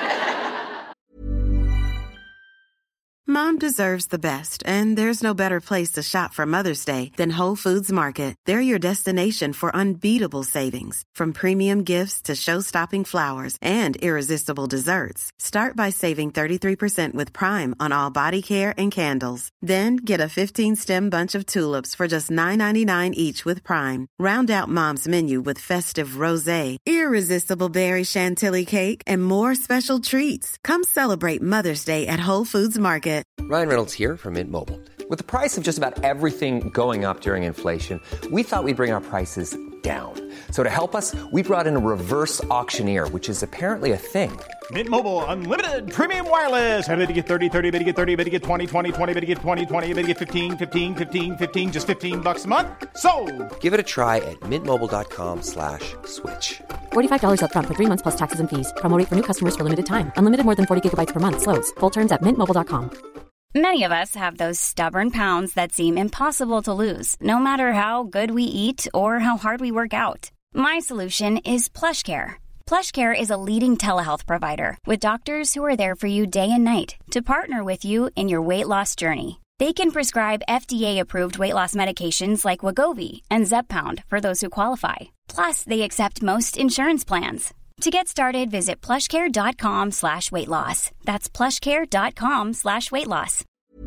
Mom deserves the best, and there's no better place to shop for Mother's Day than Whole Foods Market. They're your destination for unbeatable savings, from premium gifts to show-stopping flowers and irresistible desserts. Start by saving thirty-three percent with Prime on all body care and candles. Then get a fifteen-stem bunch of tulips for just nine ninety-nine each with Prime. Round out Mom's menu with festive rosé, irresistible berry chantilly cake, and more special treats. Come celebrate Mother's Day at Whole Foods Market. Ryan Reynolds here from Mint Mobile. With the price of just about everything going up during inflation, we thought we'd bring our prices down. So to help us, we brought in a reverse auctioneer, which is apparently a thing. Mint Mobile Unlimited Premium Wireless. How to get thirty, thirty, bit to get thirty, bit to get twenty, twenty, twenty, bit to get twenty, twenty, bit to get fifteen, fifteen, fifteen, fifteen, just fifteen bucks a month? Sold! Give it a try at mintmobile.com slash switch. forty-five dollars up front for three months plus taxes and fees. Promo rate for new customers for limited time. Unlimited more than forty gigabytes per month. Slows full terms at mint mobile dot com. Many of us have those stubborn pounds that seem impossible to lose, no matter how good we eat or how hard we work out. My solution is PlushCare. PlushCare is a leading telehealth provider with doctors who are there for you day and night to partner with you in your weight loss journey. They can prescribe F D A-approved weight loss medications like Wegovy and Zepbound for those who qualify. Plus, they accept most insurance plans. To get started, visit plushcare.com slash weight loss. That's plushcare.com slash weight loss.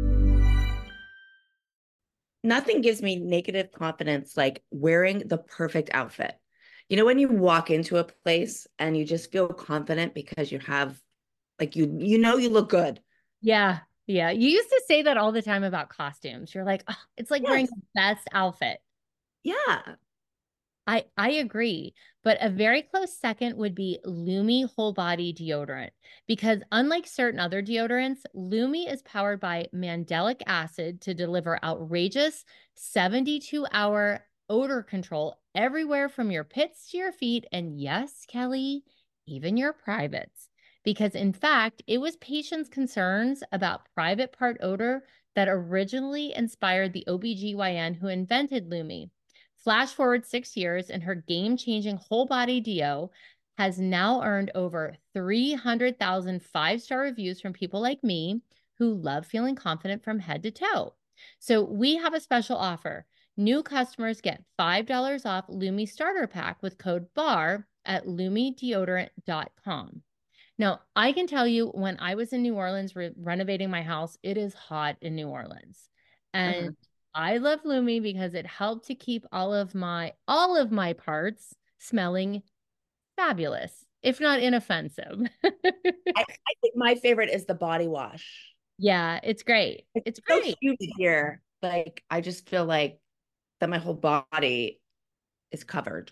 Nothing gives me negative confidence like wearing the perfect outfit. You know, when you walk into a place and you just feel confident because you have, like, you you know you look good. Yeah. Yeah. You used to say that all the time about costumes. You're like, oh, it's like wearing Yes. the best outfit. Yeah. I I agree, but a very close second would be Lumi whole body deodorant, because unlike certain other deodorants, Lumi is powered by mandelic acid to deliver outrageous seventy-two hour odor control everywhere from your pits to your feet, and yes, Kelly, even your privates. Because in fact, it was patients' concerns about private part odor that originally inspired the O B G Y N who invented Lumi. Flash forward six years, and her game-changing whole body deo has now earned over three hundred thousand five-star reviews from people like me who love feeling confident from head to toe. So we have a special offer. New customers get five dollars off Lumi Starter Pack with code BAR at lumi deodorant dot com. Now, I can tell you, when I was in New Orleans re- renovating my house, it is hot in New Orleans. And Mhm. I love Lumi because it helped to keep all of my all of my parts smelling fabulous, if not inoffensive. I, I think my favorite is the body wash. Yeah, it's great. It's so great. humid here. Like, I just feel like that my whole body is covered.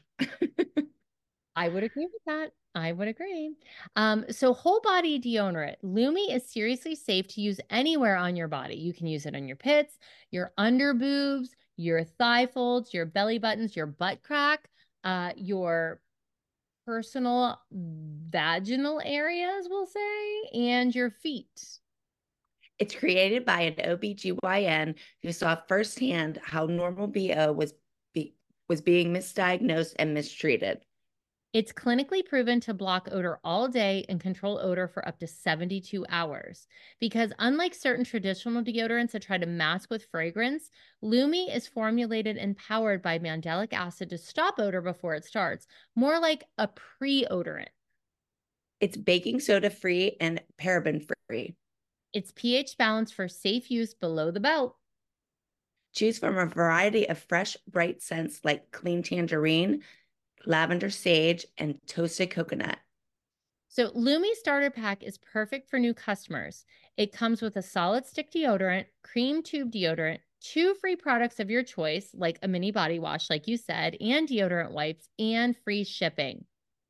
I would agree with that. I would agree. Um, so whole body deodorant. Lumi is seriously safe to use anywhere on your body. You can use it on your pits, your under boobs, your thigh folds, your belly buttons, your butt crack, uh, your personal vaginal areas, we'll say, and your feet. It's created by an O B G Y N who saw firsthand how normal B O was be, was being misdiagnosed and mistreated. It's clinically proven to block odor all day and control odor for up to seventy-two hours. Because unlike certain traditional deodorants that try to mask with fragrance, Lumi is formulated and powered by mandelic acid to stop odor before it starts, more like a pre-odorant. It's baking soda free and paraben free. It's pH balanced for safe use below the belt. Choose from a variety of fresh, bright scents like clean tangerine, lavender sage, and toasted coconut. So Lumi Starter Pack is perfect for new customers. It comes with a solid stick deodorant, cream tube deodorant, two free products of your choice, like a mini body wash, like you said, and deodorant wipes, and free shipping.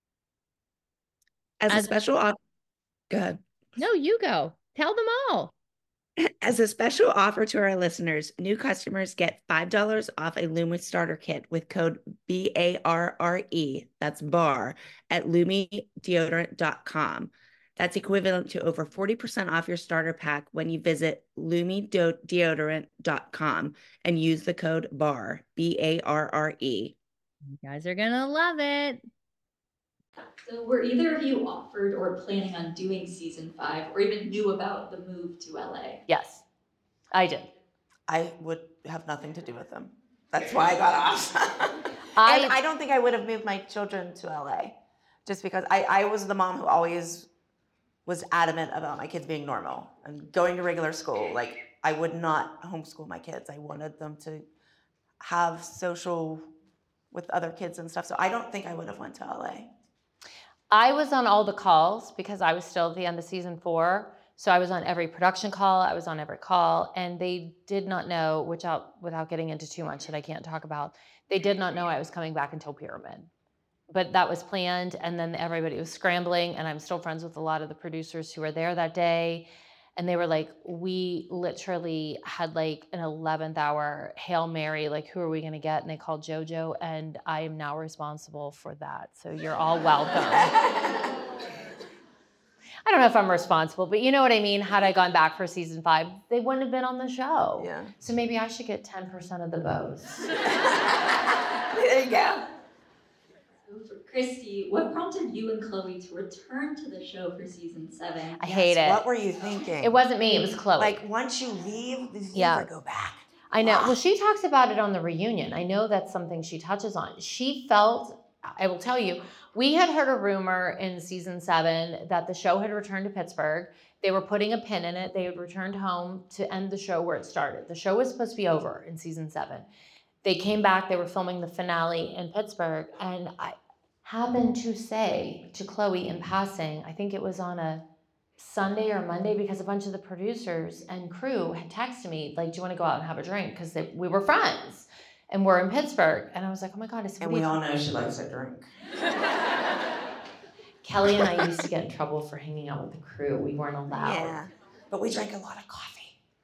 As, As a special offer, go ahead. No, you go. Tell them all. As a special offer to our listeners, new customers get five dollars off a Lumi starter kit with code B A R R E, that's bar, at lumi deodorant dot com. That's equivalent to over forty percent off your starter pack when you visit lumi deodorant dot com and use the code BAR, B A R R E. You guys are going to love it. So were either of you offered or planning on doing season five or even knew about the move to L A? Yes, I did. I would have nothing to do with them. That's why I got off. I, and I don't think I would have moved my children to L A just because I, I was the mom who always was adamant about my kids being normal and going to regular school. Like, I would not homeschool my kids. I wanted them to have social with other kids and stuff. So I don't think I would have went to L A. I was on all the calls because I was still at the end of season four. So I was on every production call. I was on every call. And they did not know, which I'll, without getting into too much that I can't talk about, they did not know I was coming back until Pyramid. But that was planned. And then everybody was scrambling. And I'm still friends with a lot of the producers who were there that day. And they were like, we literally had like an eleventh hour Hail Mary, like, who are we going to get? And they called JoJo, and I am now responsible for that. So you're all welcome. I don't know if I'm responsible, but you know what I mean? Had I gone back for season five, they wouldn't have been on the show. Yeah. So maybe I should get ten percent of the bows. There you go. For Christy, what prompted you and Chloe to return to the show for season seven? I hate it. What were you thinking? It wasn't me, it was Chloe. Like, once you leave, you Yeah. never go back. I know. Well, she talks about it on the reunion. I know that's something she touches on. She felt, I will tell you, we had heard a rumor in season seven that the show had returned to Pittsburgh. They were putting a pin in it. They had returned home to end the show where it started. The show was supposed to be over in season seven. They came back. They were filming the finale in Pittsburgh. And I happened to say to Chloe in passing, I think it was on a Sunday or Monday, because a bunch of the producers and crew had texted me, like, do you want to go out and have a drink? Because we were friends and we're in Pittsburgh. And I was like, oh my God. I said, And we all know she likes a drink. Kelly and I used to get in trouble for hanging out with the crew. We weren't allowed. Yeah, but we drank a lot of coffee.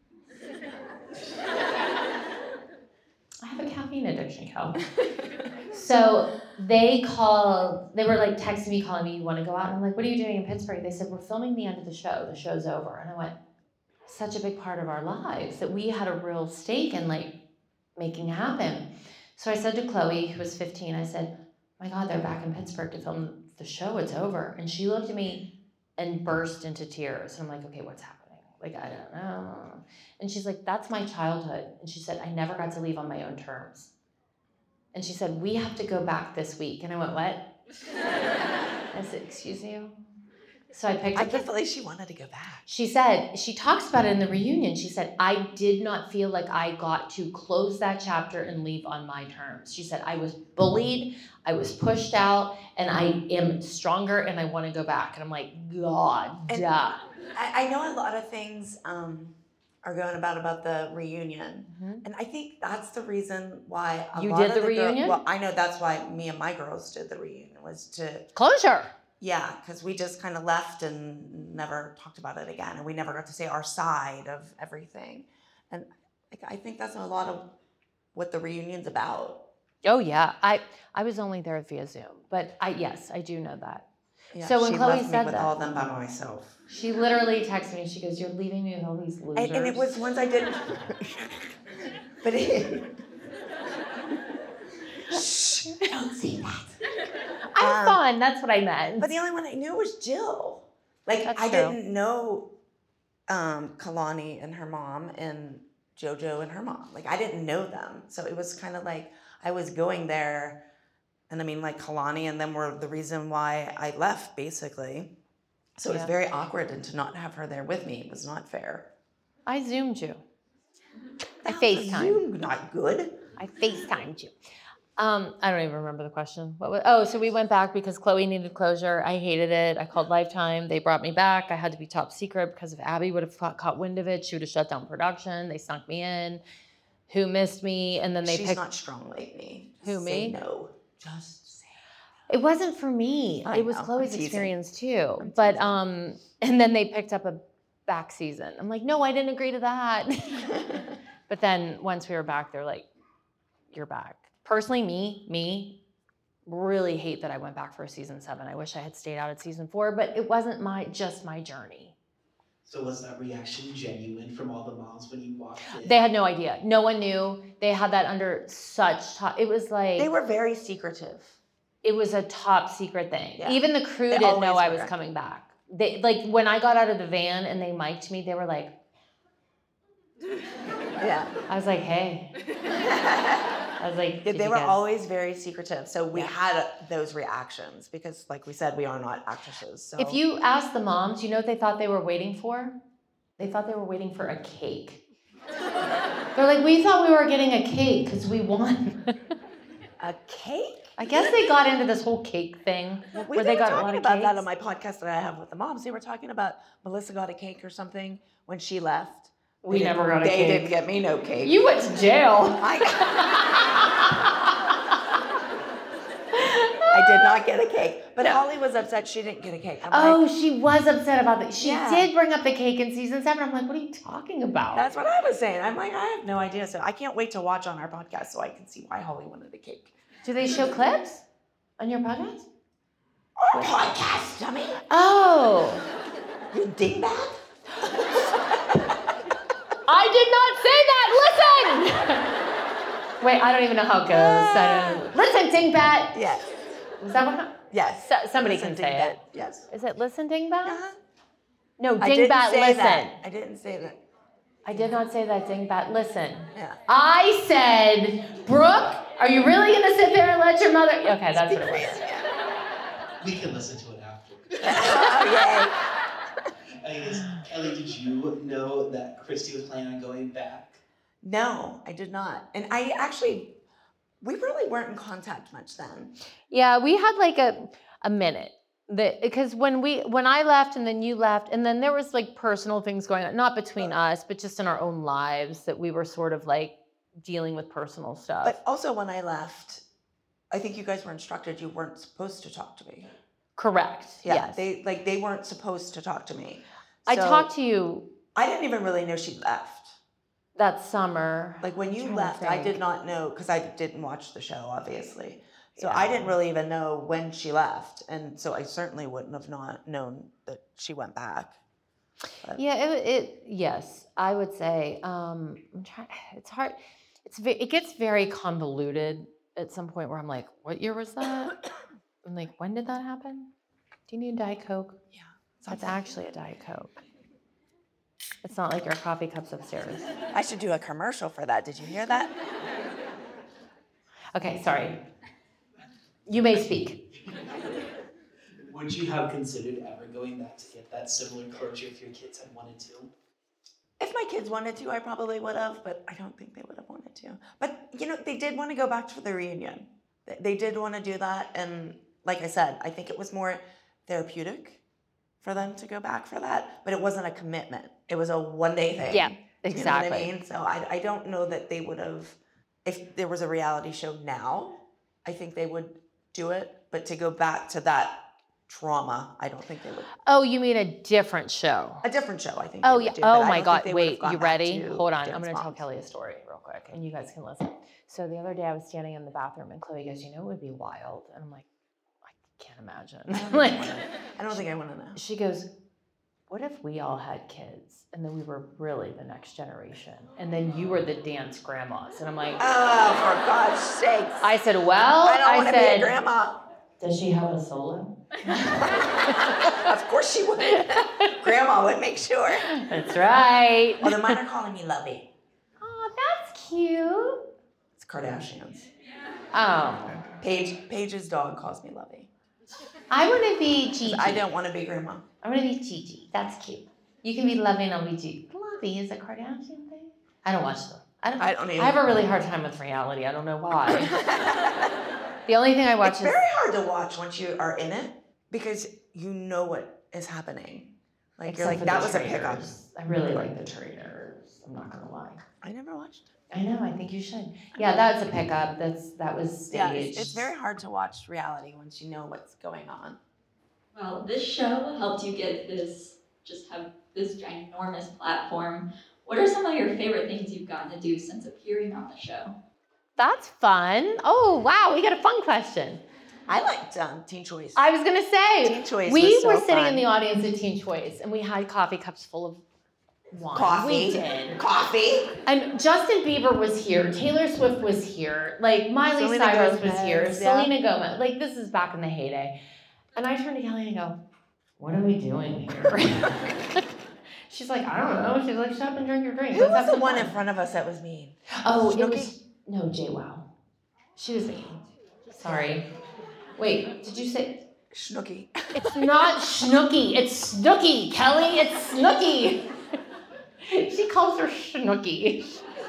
I have a caffeine addiction, Kel. So they called, they were like texting me, calling me, you want to go out? And I'm like, what are you doing in Pittsburgh? They said, we're filming the end of the show. The show's over. And I went, such a big part of our lives that we had a real stake in like making happen. So I said to Chloe, who was fifteen, I said, my God, they're back in Pittsburgh to film the show. It's over. And she looked at me and burst into tears. And I'm like, okay, what's happening? Like, I don't know. And she's like, that's my childhood. And she said, I never got to leave on my own terms. And she said, we have to go back this week. And I went, what? I said, excuse you? So I picked I up can't the, believe she wanted to go back. she said, she talks about it in the reunion. She said, I did not feel like I got to close that chapter and leave on my terms. She said, I was bullied, I was pushed out, and I am stronger and I want to go back. And I'm like, God, And duh. I, I know a lot of things um, are going about about the reunion, Mhm. and I think that's the reason why a You lot did of the girl- reunion? well, I know that's why me and my girls did the reunion, was to Closure. yeah, because we just kind of left and never talked about it again, and we never got to say our side of everything, and like, I think that's a lot of what the reunion's about. Oh yeah, I I was only there via Zoom, but I yes, I do know that. Yeah, So when she Chloe left me said with that, all of them by myself. she literally texted me. She goes, "You're leaving me with all these losers." And, and it was ones I didn't. But it. Shh, don't say that. I'm Um, fun. That's what I meant. But the only one I knew was Jill. Like, That's I true. didn't know um, Kalani and her mom and JoJo and her mom. Like, I didn't know them. So it was kind of like I was going there. And I mean, like, Kalani and them were the reason why I left, basically. So it was Yeah. very awkward, and to not have her there with me was not fair. I Zoomed you. I How's FaceTime. Zoom not good? I FaceTimed you. Um, I don't even remember the question. What was, oh, so we went back because Chloe needed closure. I hated it. I called Lifetime. They brought me back. I had to be top secret because if Abby would have caught, caught wind of it, she would have shut down production. They snuck me in. Who missed me? And then they She's picked. not strong like me. Who, Say me? no. Just say It wasn't for me. I It was know. Chloe's I'm teasing. experience too. But um, and then they picked up a back season. I'm like, no, I didn't agree to that. But then once we were back, they're like, you're back. Personally, me, me, really hate that I went back for a season seven. I wish I had stayed out at season four, but it wasn't my just my journey. So was that reaction genuine from all the moms when you walked in? They had no idea. No one knew. They had that under such top. It was like They were very secretive. It was a top secret thing. Yeah. Even the crew They didn't know always I was were. coming back. They like when I got out of the van and they mic'd me, they were like, Yeah. I was like, hey. I was like, Yeah, did they you were guys- always very secretive. So we Yeah. had those reactions because, like we said, we are not actresses. So If you ask the moms, you know what they thought they were waiting for? They thought they were waiting for a cake. They're like, we thought we were getting a cake because we won. A cake? I guess they got into this whole cake thing we where they were got a talking lot of about cakes. that on my podcast that I have with the moms. They were talking about Melissa got a cake or something when she left. We They never didn't- got a they cake. didn't get me no cake. You went to jail. I, I did not get a cake. But Holly was upset she didn't get a cake. I'm Oh, like, she was upset about that. She Yeah. did bring up the cake in season seven. I'm like, what are you talking about? that's what I was saying. I'm like, I have no idea. So I can't wait to watch on our podcast so I can see why Holly wanted a cake. Do they show clips on your podcast? Our podcast, dummy. Oh. You dingbat? I did not say that. Listen. Wait, I don't even know how it goes. I don't. Listen, dingbat. Yes. Is that what? Yes. So, somebody Listen, can say dingbat. it. Yes. Is it listen, dingbat? Uh-huh. No, I didn't dingbat. say Listen. that. I didn't say that. I did not say that, dingbat. Listen. Yeah. I said, Brooke, are you really gonna sit there and let your mother? Okay, that's what it was. We can listen to it after. Oh, I guess, Kelly, did you know that Christy was planning on going back? No, I did not. And I actually, we really weren't in contact much then. Yeah, we had like a a minute. That because when we when I left and then you left and then there was like personal things going on, not between us, but just in our own lives that we were sort of like dealing with personal stuff. But also when I left, I think you guys were instructed you weren't supposed to talk to me. Correct. Yeah, Yes. they like they weren't supposed to talk to me. I So talked to you I didn't even really know she left. that summer. Like when I'm you trying to left, I think. did not know because I didn't watch the show, obviously. So I didn't really even know when she left, and so I certainly wouldn't have not known that she went back. But- Yeah, it, it yes, I would say. Um, I'm trying. It's hard. It's ve- it gets very convoluted at some point where I'm like, what year was that? I'm like, when did that happen? Do you need a Diet Coke? Yeah, That's actually a Diet Coke. It's not like your coffee cups upstairs. I should do a commercial for that. Did you hear that? Okay, sorry. You may speak. Would you have considered ever going back to get that similar closure if your kids had wanted to? If my kids wanted to, I probably would have, but I don't think they would have wanted to. But, you know, they did want to go back for the reunion. They- They did want to do that. And like I said, I think it was more therapeutic for them to go back for that. But it wasn't a commitment. It was a one-day thing. Yeah, Do you know exactly. what I mean? So I, I don't know that they would have, if there was a reality show now, I think they would do it. But to go back to that trauma, I don't think they would. Oh, you mean a different show? A different show, I think. Oh they yeah. would do, but Oh I my don't God. think they would have Wait, gone you back ready? to Hold on. I'm Dance going to tell Moms. Kelly a story real quick, and you guys can listen. So the other day I was standing in the bathroom, and Chloe goes, "You know, it would be wild," and I'm like, "I can't imagine." I don't, like, think I wanna- I don't think I want to know. she goes, "What if we all had kids, and then we were really the next generation, and then you were the dance grandmas?" And I'm like, Oh, for God's sakes. I said, "Well," I don't want to said, be a grandma. Does she have a solo? Of course she would. Grandma would make sure. That's right. Although mine are calling me Lovey. Oh, that's cute. It's Kardashians. Oh. Paige, Paige's dog calls me Lovey. I want to be Gigi. I don't want to be Grandma. I want to be Gigi. That's cute. You can be Lovey and I'll be Gigi. Lovey is a Kardashian thing? I don't watch them. I don't, I don't even. I have a really hard time with reality. I don't know why. The only thing I watch it's is... It's very hard to watch once you are in it because you know what is happening. Like, Except you're like, that was a pickup. I really like the trainers. I'm not going to lie. I never watched. I know. I think you should. Yeah, that's a pickup. That's That was staged. Yeah, it's, it's very hard to watch reality once you know what's going on. Well, this show helped you get this, just have this ginormous platform. What are some of your favorite things you've gotten to do since appearing on the show? That's fun. Oh, wow. We got a fun question. I liked um, Teen Choice. I was going to say. Teen Choice We was so were sitting fun. in the audience at Teen Choice, and we had coffee cups full of wine. Coffee. We did. Coffee. And Justin Bieber was here. Taylor Swift was here. Like, Miley Selena Cyrus Gomez, was here. yeah. Selena Gomez. Like, this is back in the heyday. And I turned to Kelly and go, what are we doing here? She's like, I don't know. She's like, shut up and drink your drink. Who Let's was have the some one fun." in front of us that was mean? Oh, it Snooki? was, no, JWoww. She was mean. Sorry. Wait, did you say? Snooki. It's not Snooki. It's Snooki, Kelly. It's Snooki. She calls her Snooki.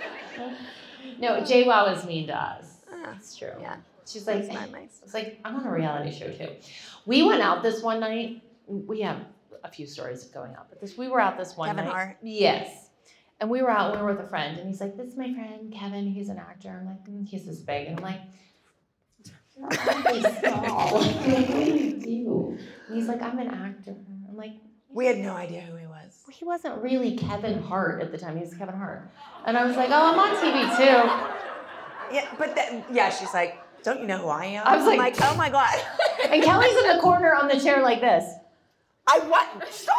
No, JWoww is mean to us. That's true. Yeah. She's like, That's not nice. it's like, I'm on a reality show too. We went out this one night. We have a few stories going out, but this we were out this one Kevin night. Hart? Yes. And we were out, we were with a friend, and he's like, this is my friend, Kevin, he's an actor. I'm like, mm, he's this big. And I'm like, you're really small. What do you do? And he's like, I'm an actor. I'm like, We had no idea who he was. he wasn't really Kevin Hart at the time. He was Kevin Hart. And I was like, oh, I'm on T V too. Yeah, but then, yeah, she's like, don't you know who I am? I was I'm like- oh my God. And Kelly's in the corner on the chair like this. I what? Stop!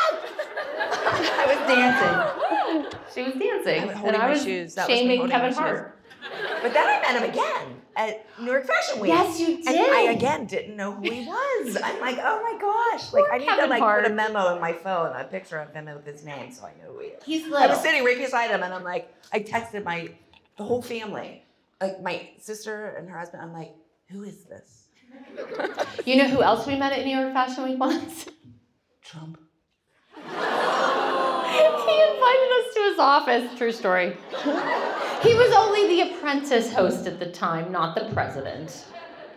I was dancing. She was dancing. I was holding and I my was shoes. That was me shaming holding Kevin my Hart. But then I met him again at New York Fashion Week. Yes, you And I did. again didn't know who he was. I'm like, oh my gosh. Like I need Kevin to like Hart. put a memo in my phone, a picture of him with his name so I know who he is. He's I little. was sitting right beside him and I'm like, I texted my the whole family. Like my sister and her husband, I'm like, who is this? You know who else we met at New York Fashion Week once? Trump. He invited us to his office. True story. He was only the apprentice host at the time, not the president.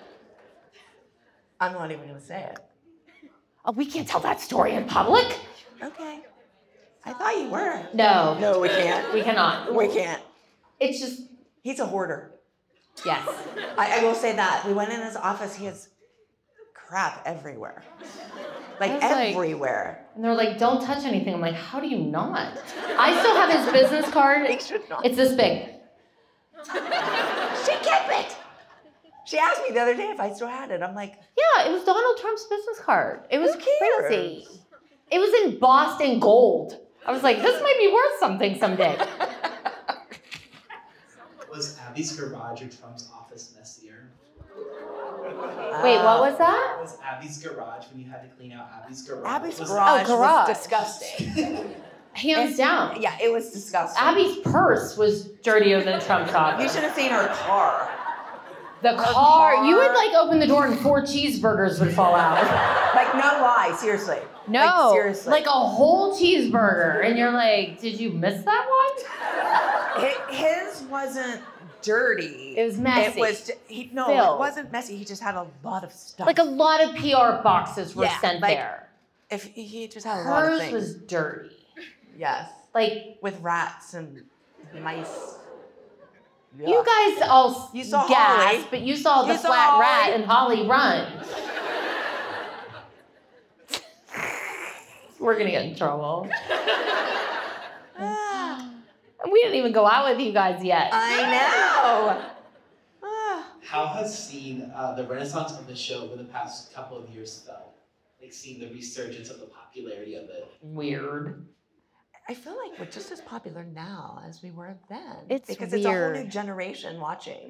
I'm not even gonna say it. Oh, we can't tell that story in public. Okay. I thought you were. No. No, we can't. We cannot. We can't. It's just, He's a hoarder. yes. I, I will say that. We went in his office, he has crap everywhere. Like I was like- everywhere. And they're like, don't touch anything. I'm like, how do you not? I still have his business card. He should not. It's this big. She kept it. She asked me the other day if I still had it. I'm like, Yeah, it was Donald Trump's business card. It was Who cares? crazy. It was in Boston gold. I was like, this might be worth something someday. Was Abby's garage or Trump's office messier? Wait, what was that? Was Abby's garage when you had to clean out Abby's garage? Abby's was garage, Oh, garage. was disgusting. Hands It's- down. Yeah, it was disgusting. Abby's purse was dirtier than Trump's You office. should have seen her car. The Her car, you would car. like open the door and four cheeseburgers would fall out. Like, no lie, seriously. No, Like, seriously. like a whole cheeseburger. And you're like, did you miss that one? Hi- His wasn't dirty. It was messy. It was, he, no, Filled. it wasn't messy. He just had a lot of stuff. Like a lot of P R boxes were Yeah, sent like, there. If he, he just had a lot of Hers things. was dirty. Yes. Like, With rats and mice. you guys all You saw gasped, Holly. but you saw the You saw flat Holly. rat and Holly run. We're gonna get in trouble. And we didn't even go out with you guys yet. I know. Ah. How has seeing uh, the renaissance of the show over the past couple of years felt? Like seeing the resurgence of the popularity of it. Weird. I feel like we're just as popular now as we were then. It's because it's a whole weird. new generation watching.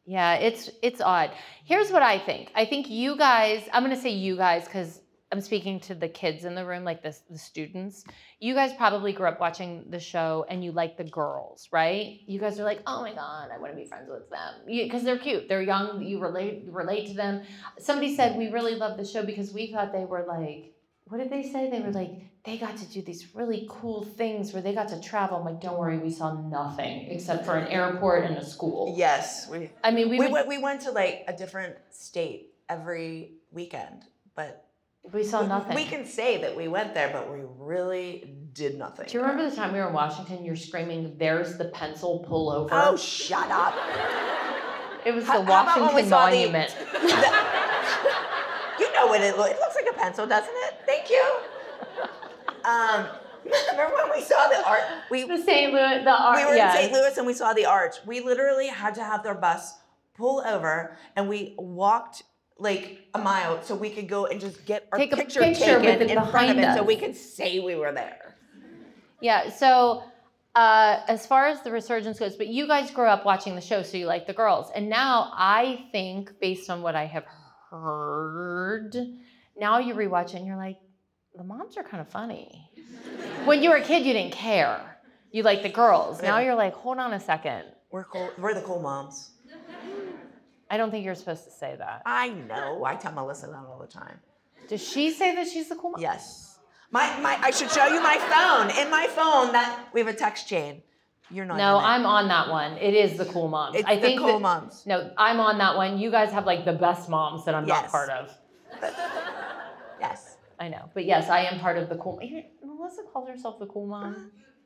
Yeah, it's it's odd. Here's what I think. I think you guys, I'm going to say you guys because I'm speaking to the kids in the room, like the, the students. You guys probably grew up watching the show and you like the girls, right? You guys are like, oh my God, I want to be friends with them. Because they're cute. They're young. You relate, relate to them. Somebody said we really love the show because we thought they were like, what did they say? They were like, they got to do these really cool things where they got to travel. I'm like, don't worry, we saw nothing except for an airport and a school. Yes. We, I mean, we, we, would, went, we went to like a different state every weekend, but we saw nothing. We can say that we went there, but we really did nothing. Do you remember the time we were in Washington, you're screaming, there's the pencil, pull over? Oh, shut up. It was how, the Washington Monument. The, the, you know what it looks, it looks like a pencil, doesn't it? Thank you. Um, remember when we saw the art? We, the Saint Louis, the art. We were yes. in Saint Louis and we saw the arch. We literally had to have their bus pull over and we walked like a mile so we could go and just get our Take a picture, picture taken with it in front of it us. so we could say we were there. Yeah, so uh, as far as the resurgence goes, but you guys grew up watching the show, so you like the girls. And now I think, based on what I have heard, now you rewatch it and you're like, the moms are kind of funny. When you were a kid, you didn't care. You like the girls. Now you're like, hold on a second. We're cool. We're the cool moms. I don't think you're supposed to say that. I know. I tell Melissa that all the time. Does she say that she's the cool mom? Yes. My my. I should show you my phone. In my phone, that we have a text chain. You're not. No, in it. I'm on that one. It is the cool moms. It's I the think cool that, moms. No, I'm on that one. You guys have like the best moms that I'm Yes. not part of. Yes. I know, but yes, I am part of the cool. Melissa calls herself the cool mom.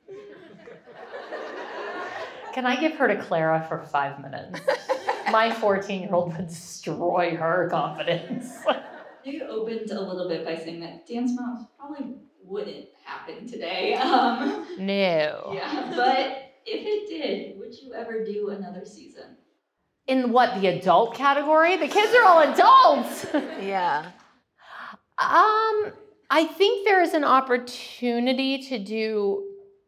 Can I give her to Clara for five minutes? My fourteen-year-old would destroy her confidence. You opened a little bit by saying that Dance Moms probably wouldn't happen today. Um, no. Yeah, but if it did, would you ever do another season? In what, the adult category? The kids are all adults. Yeah. Um, I think there is an opportunity to do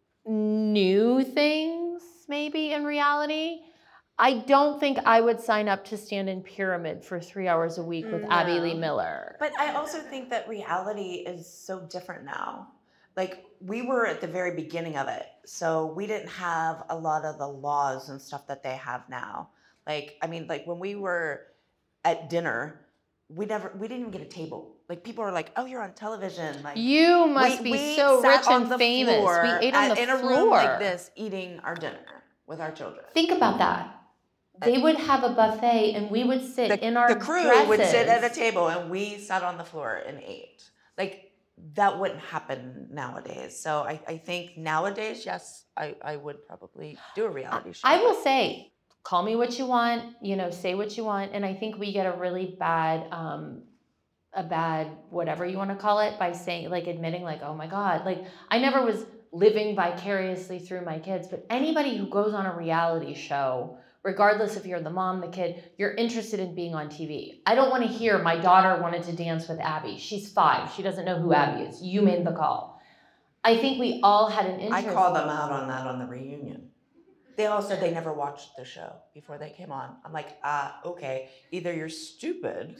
new things, maybe, in reality. I don't think I would sign up to stand in Pyramid for three hours a week with No. Abby Lee Miller. But I also think that reality is so different now. Like, we were at the very beginning of it, so we didn't have a lot of the laws and stuff that they have now. Like, I mean, like when we were at dinner, we never, we didn't even get a table. Like, people are like, "Oh, you're on television." Like, You must we, be we so sat rich on and the famous. floor We ate on at- the in a floor. room like this, eating our dinner with our children. Think about that. They would have a buffet, and we would sit The, in our the crew dresses. would sit at a table, and we sat on the floor and ate. Like, that wouldn't happen nowadays. So I, I think nowadays, yes, I, I would probably do a reality show. I will say, call me what you want, you know, say what you want, and I think we get a really bad, um, a bad whatever you want to call it by saying, like, admitting, like, oh my God, like, I never was living vicariously through my kids, but anybody who goes on a reality show, regardless if you're the mom, the kid, you're interested in being on T V. I don't want to hear my daughter wanted to dance with Abby. She's five. She doesn't know who Abby is. You made the call. I think we all had an interest. I called them out on that on the reunion. They all said they never watched the show before they came on. I'm like, uh, okay, either you're stupid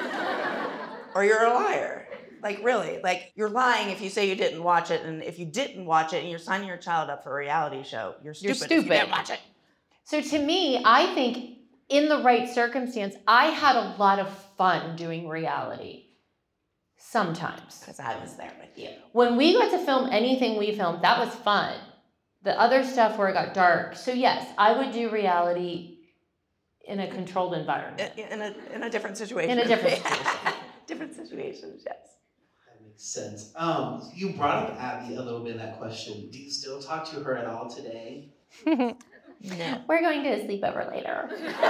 or you're a liar. Like, really, like, you're lying if you say you didn't watch it, and if you didn't watch it and you're signing your child up for a reality show, you're stupid, You're stupid. if you didn't watch it. So to me, I think in the right circumstance, I had a lot of fun doing reality. Sometimes. Because I was there with you. When we got to film anything we filmed, that was fun. The other stuff where it got dark. So yes, I would do reality in a controlled environment. In, in a in a different situation. In a different situation. Different situations, yes. That makes sense. Um, you brought up Abby a little bit in that question. Do you still talk to her at all today? No. We're going to a sleepover later.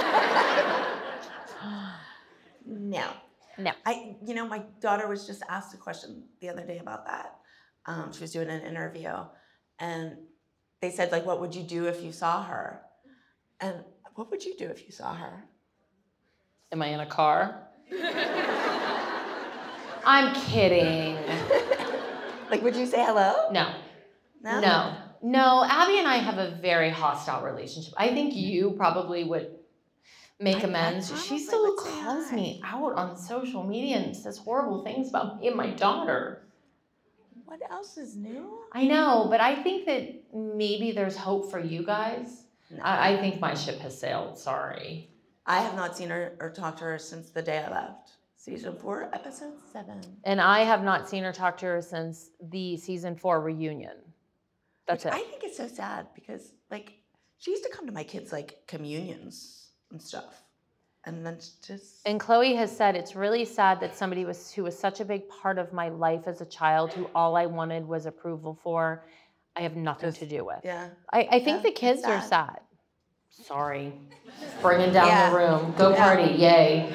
No. No. I, you know, my daughter was just asked a question the other day about that. Um, she was doing an interview, and they said, like, what would you do if you saw her? And what would you do if you saw her? Am I in a car? I'm kidding. Like, would you say hello? No. No? No. No, Abby and I have a very hostile relationship. I think you probably would, make I- amends. I She honestly still would say calls hi. me out on social media and says horrible things about me and my daughter. What else is new? I know, but I think that maybe there's hope for you guys. No. I, I think my ship has sailed. Sorry. I have not seen her or talked to her since the day I left. Season four, episode seven. And I have not seen or talked to her since the season four reunion. That's Which it. I think it's so sad because, like, she used to come to my kids' like communions and stuff, and then it's just. And Chloe has said it's really sad that somebody was who was such a big part of my life as a child, who all I wanted was approval for, I have nothing Just- to do with. Yeah. I, I think Yeah, the kids it's are sad. sad. Sorry. Bringing down Yeah. the room. Go Yeah. party. Yay.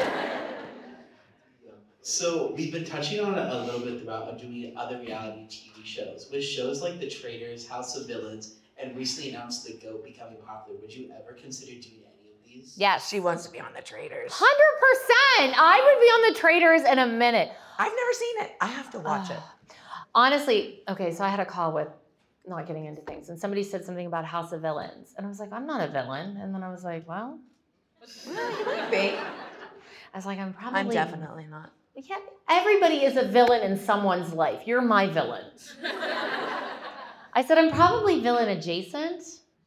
So we've been touching on it a little bit throughout doing other reality T V shows. With shows like The Traitors, House of Villains, and recently announced The GOAT becoming popular, would you ever consider doing any of these? Yes. She wants to be on The Traitors. one hundred percent. I would be on The Traitors in a minute. I've never seen it. I have to watch it. Honestly, okay, so I had a call with, not getting into things, and somebody said something about House of Villains. And I was like, I'm not a villain. And then I was like, well, Well, you might be. I was like, I'm probably. I'm definitely not. Yeah, everybody is a villain in someone's life. You're my villain. I said, I'm probably villain adjacent.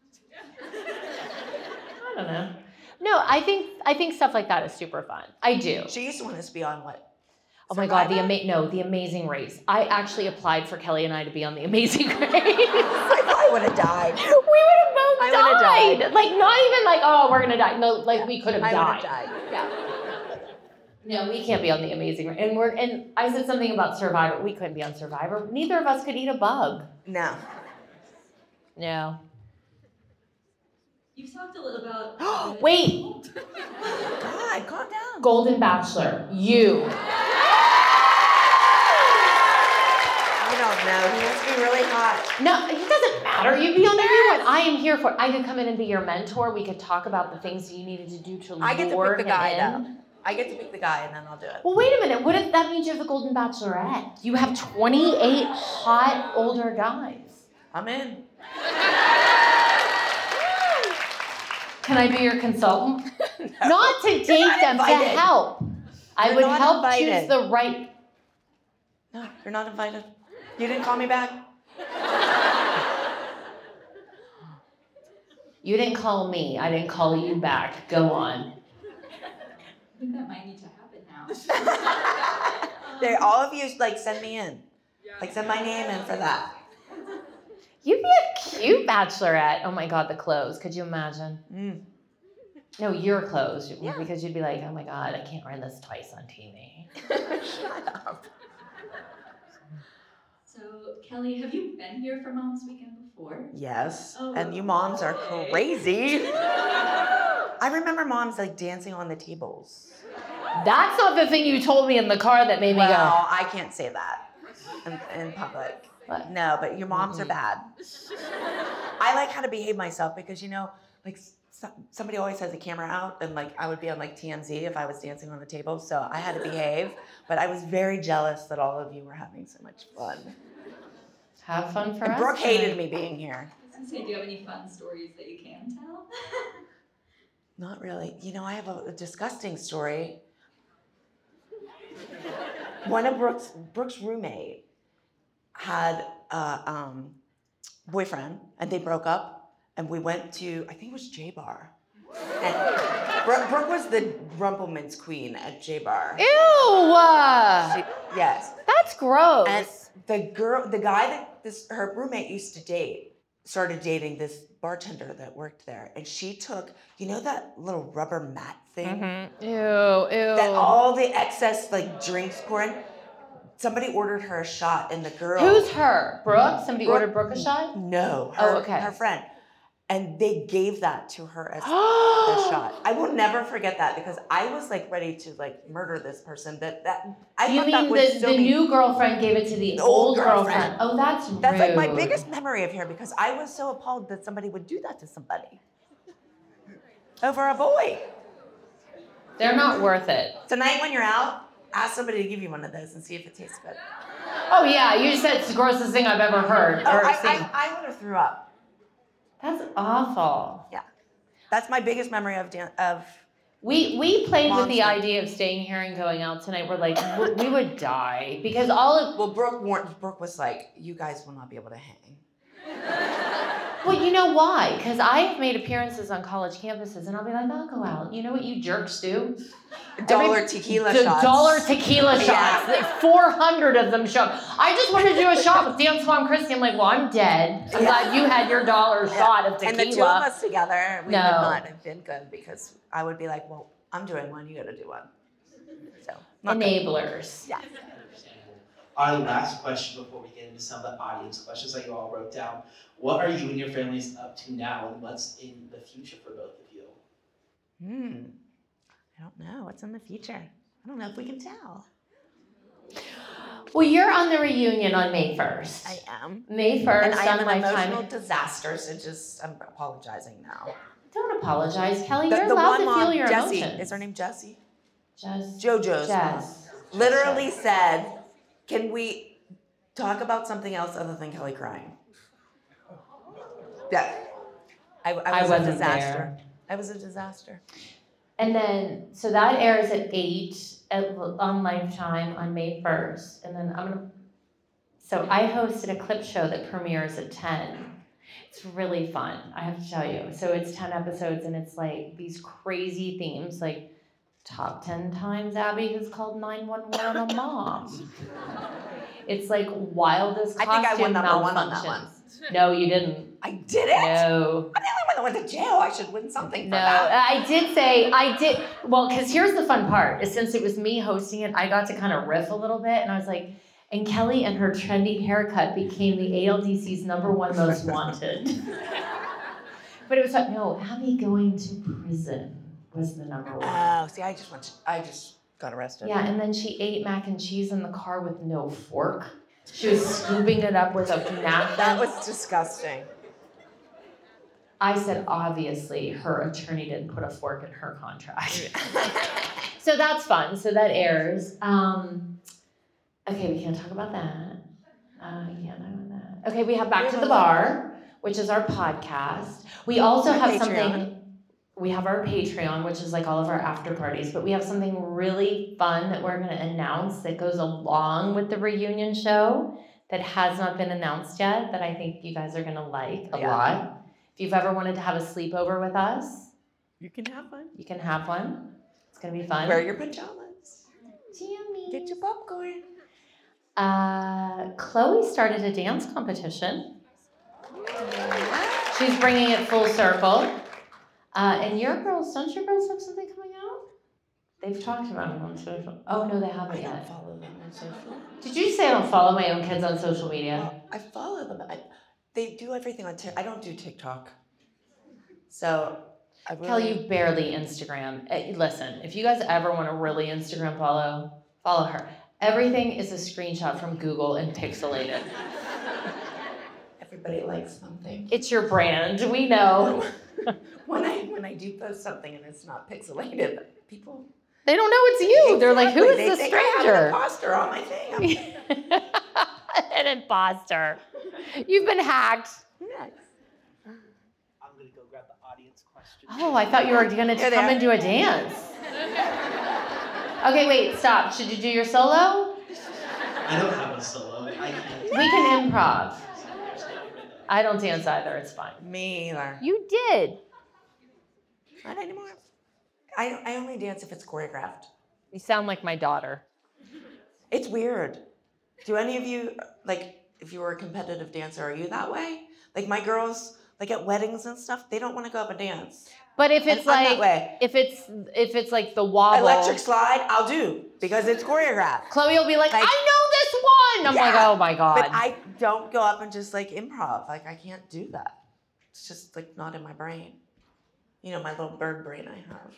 I don't know. No, I think I think stuff like that is super fun. I do. She used to want us to be on what? Oh my God, the Survivor? ama- no, The Amazing Race. I actually applied for Kelly and I to be on The Amazing Race. I probably would have died. We would have both I would've died. died. Like, not even like, oh, we're gonna die. No, like we could have I would died. have died. Yeah. No, we can't be on The Amazing Race. And we're and I said something about Survivor. We couldn't be on Survivor. Neither of us could eat a bug. No. No. You've talked a little about. Wait. God, calm down. Golden Bachelor. You. I don't know. He has to be really hot. No, it doesn't matter. You be on everyone. I am here for it. I could come in and be your mentor. We could talk about the things you needed to do to lure I get to pick the him guy in. though. I get to pick the guy and then I'll do it. Well, wait a minute. What if that means you have the Golden Bachelorette? You have twenty-eight hot older guys. I'm in. Can I be your consultant? No. Not to date You're not them, to invited. help. I You're would not help invited. choose the right. No, you're not invited. You didn't call me back. You didn't call me. I didn't call you back. Go on. I think that might need to happen now. They, all of you, like, send me in. Like, send my name in for that. You'd be a cute bachelorette. Oh my God, the clothes. Could you imagine? Mm. No, your clothes. Yeah. Because you'd be like, oh my God, I can't run this twice on T V. Shut up. So, Kelly, have you been here for Mom's Weekend before? Yes. Oh, And you moms are okay. crazy. I remember moms, like, dancing on the tables. That's not the thing you told me in the car that made me Well, I can't say that in, in public. What? No, but your moms are bad. I like how to behave myself because, you know, like so, somebody always has a camera out and like I would be on like T M Z if I was dancing on the table. So I had to behave, but I was very jealous that all of you were having so much fun. go. Have fun for And us. Brooke hated tonight. me being here. I was gonna say, do you have any fun stories that you can tell? Not really. You know, I have a, a disgusting story. One of Brooke's Brooke's roommate had a um, boyfriend, and they broke up, and we went to, I think it was J Bar. And Brooke, Brooke was the Rumpelman's queen at J Bar. Ew! uh, She- yes. That's gross. And the girl, the guy that this her roommate used to date, started dating this bartender that worked there, and she took, you know, that little rubber mat thing Mhm. Ew, ew. that all the excess like drinks pour in. Somebody ordered her a shot, and the girl. Who's her? Brooke? Somebody Brooke- ordered Brooke a shot? No, Oh, her, okay. her friend, and they gave that to her as the shot. I will never forget that because I was like ready to like murder this person. That that I You thought that mean was the, so the mean. new girlfriend gave it to the, The old old girlfriend. girlfriend. Oh, that's That's like my rude. biggest memory of here because I was so appalled that somebody would do that to somebody over a boy. They're not worth it. Tonight when you're out, ask somebody to give you one of those and see if it tastes good. Oh yeah, you just said it's the grossest thing I've ever heard Oh, or I, seen. I, I would have threw up. That's awful. Yeah, that's my biggest memory of dan- of We we played Mom's with the like- idea of staying here and going out tonight. We're like, we- we would die because all of. Well, Brooke, warned, Brooke was like, you guys will not be able to hang. Well, you know why? Because I've made appearances on college campuses, and I'll be like, I'll go out. You know what you jerks do? Dollar Every- tequila the shots. Dollar tequila shots. Yeah. Like four hundred of them show. I just wanted to do a shot with Dance Mom Christy. I'm like, well, I'm dead. I'm Yeah. glad you had your dollar Yeah. shot of tequila. And the two of us together, we No. would not have been good because I would be like, well, I'm doing one, you gotta do one. So, not good. Enablers. Yeah. Our last question before we get into some of the audience questions that you all wrote down. What are you and your families up to now, and what's in the future for both of you? Hmm. I don't know. What's in the future? I don't know if we can tell. Well, you're on the reunion on May first. I am. May first And I am on an Lifetime. emotional disaster, so just, I'm apologizing now. Don't apologize, Kelly. The, You're the allowed one to mom, feel your Jessie, emotions. is her name Jessie? Jess. JoJo's Jess. mom literally said, can we talk about something else other than Kelly crying? Yeah. I, I was I a wasn't disaster. there. I was a disaster. And then, so that airs at eight at, on Lifetime on May first. And then I'm going to, so I hosted a clip show that premieres at ten. It's really fun, I have to tell you. So it's ten episodes and it's like these crazy themes, like top ten times Abby has called nine one one on a mom. It's like wildest I costume think I won number one on that malfunctions. No, you didn't. I did it? No. I'm the only one that went to jail. I should win something for No, that. I did say, I did, well, because here's the fun part, is since it was me hosting it, I got to kind of riff a little bit, and I was like, and Kelly and her trendy haircut became the A L D C's number one most wanted. But it was like, no, Abby going to prison was the number one. Oh, see, I just went to, I just got arrested. Yeah, and then she ate mac and cheese in the car with no fork. She was scooping it up with a napkin. That was disgusting. I said, obviously, her attorney didn't put a fork in her contract. So that's fun. So that airs. Um, okay, we can't talk about that. Uh, we can't talk about that. Okay, we have Back to the Bar, which is our podcast. We also Our have Patreon. something. We have our Patreon, which is like all of our after parties, but we have something really fun that we're going to announce that goes along with the reunion show that has not been announced yet, that I think you guys are going to like a Yeah. lot. If you've ever wanted to have a sleepover with us, You can have one. you can have one. It's going to be fun. Wear your pajamas. Jamie. Get your popcorn. Uh, Chloe started a dance competition. She's bringing it full circle. Uh, and your girls, don't your girls have something coming out? They've talked about it on social. Oh, no, they haven't I don't yet. follow them on social. Did you say I don't follow my own kids on social media? I follow them. I, they do everything on TikTok. I don't do TikTok. So, I really... Kelly, you barely Instagram. Eh, Listen, if you guys ever want to really Instagram follow, follow her. Everything is a screenshot from Google and pixelated. Everybody likes something. It's your brand. We know. When I when I do post something and it's not pixelated, people... They don't know it's you. They're like, who is They this think I have an stranger? imposter on my thing. I'm- An imposter. You've been hacked. Yes. I'm gonna go grab the audience question. Oh, I thought you were going to Here they come are. and do a dance. Okay, wait, stop. Should you do your solo? I don't have a solo. I can't. We can improv. I don't dance either. It's fine. Me either. You did. Not anymore. I, I only dance if it's choreographed. You sound like my daughter. It's weird. Do any of you, like, if you were a competitive dancer, are you that way? Like, my girls, like, at weddings and stuff, they don't want to go up and dance. But if And it's I'm that like way. if it's if it's like the wobble, Electric slide, I'll do, because it's choreographed. Chloe will be like, Like- I know this one. I'm like, Yeah. oh my god. But I don't go up and just, like, improv. Like, I can't do that. It's just, like, not in my brain. You know, my little bird brain I have.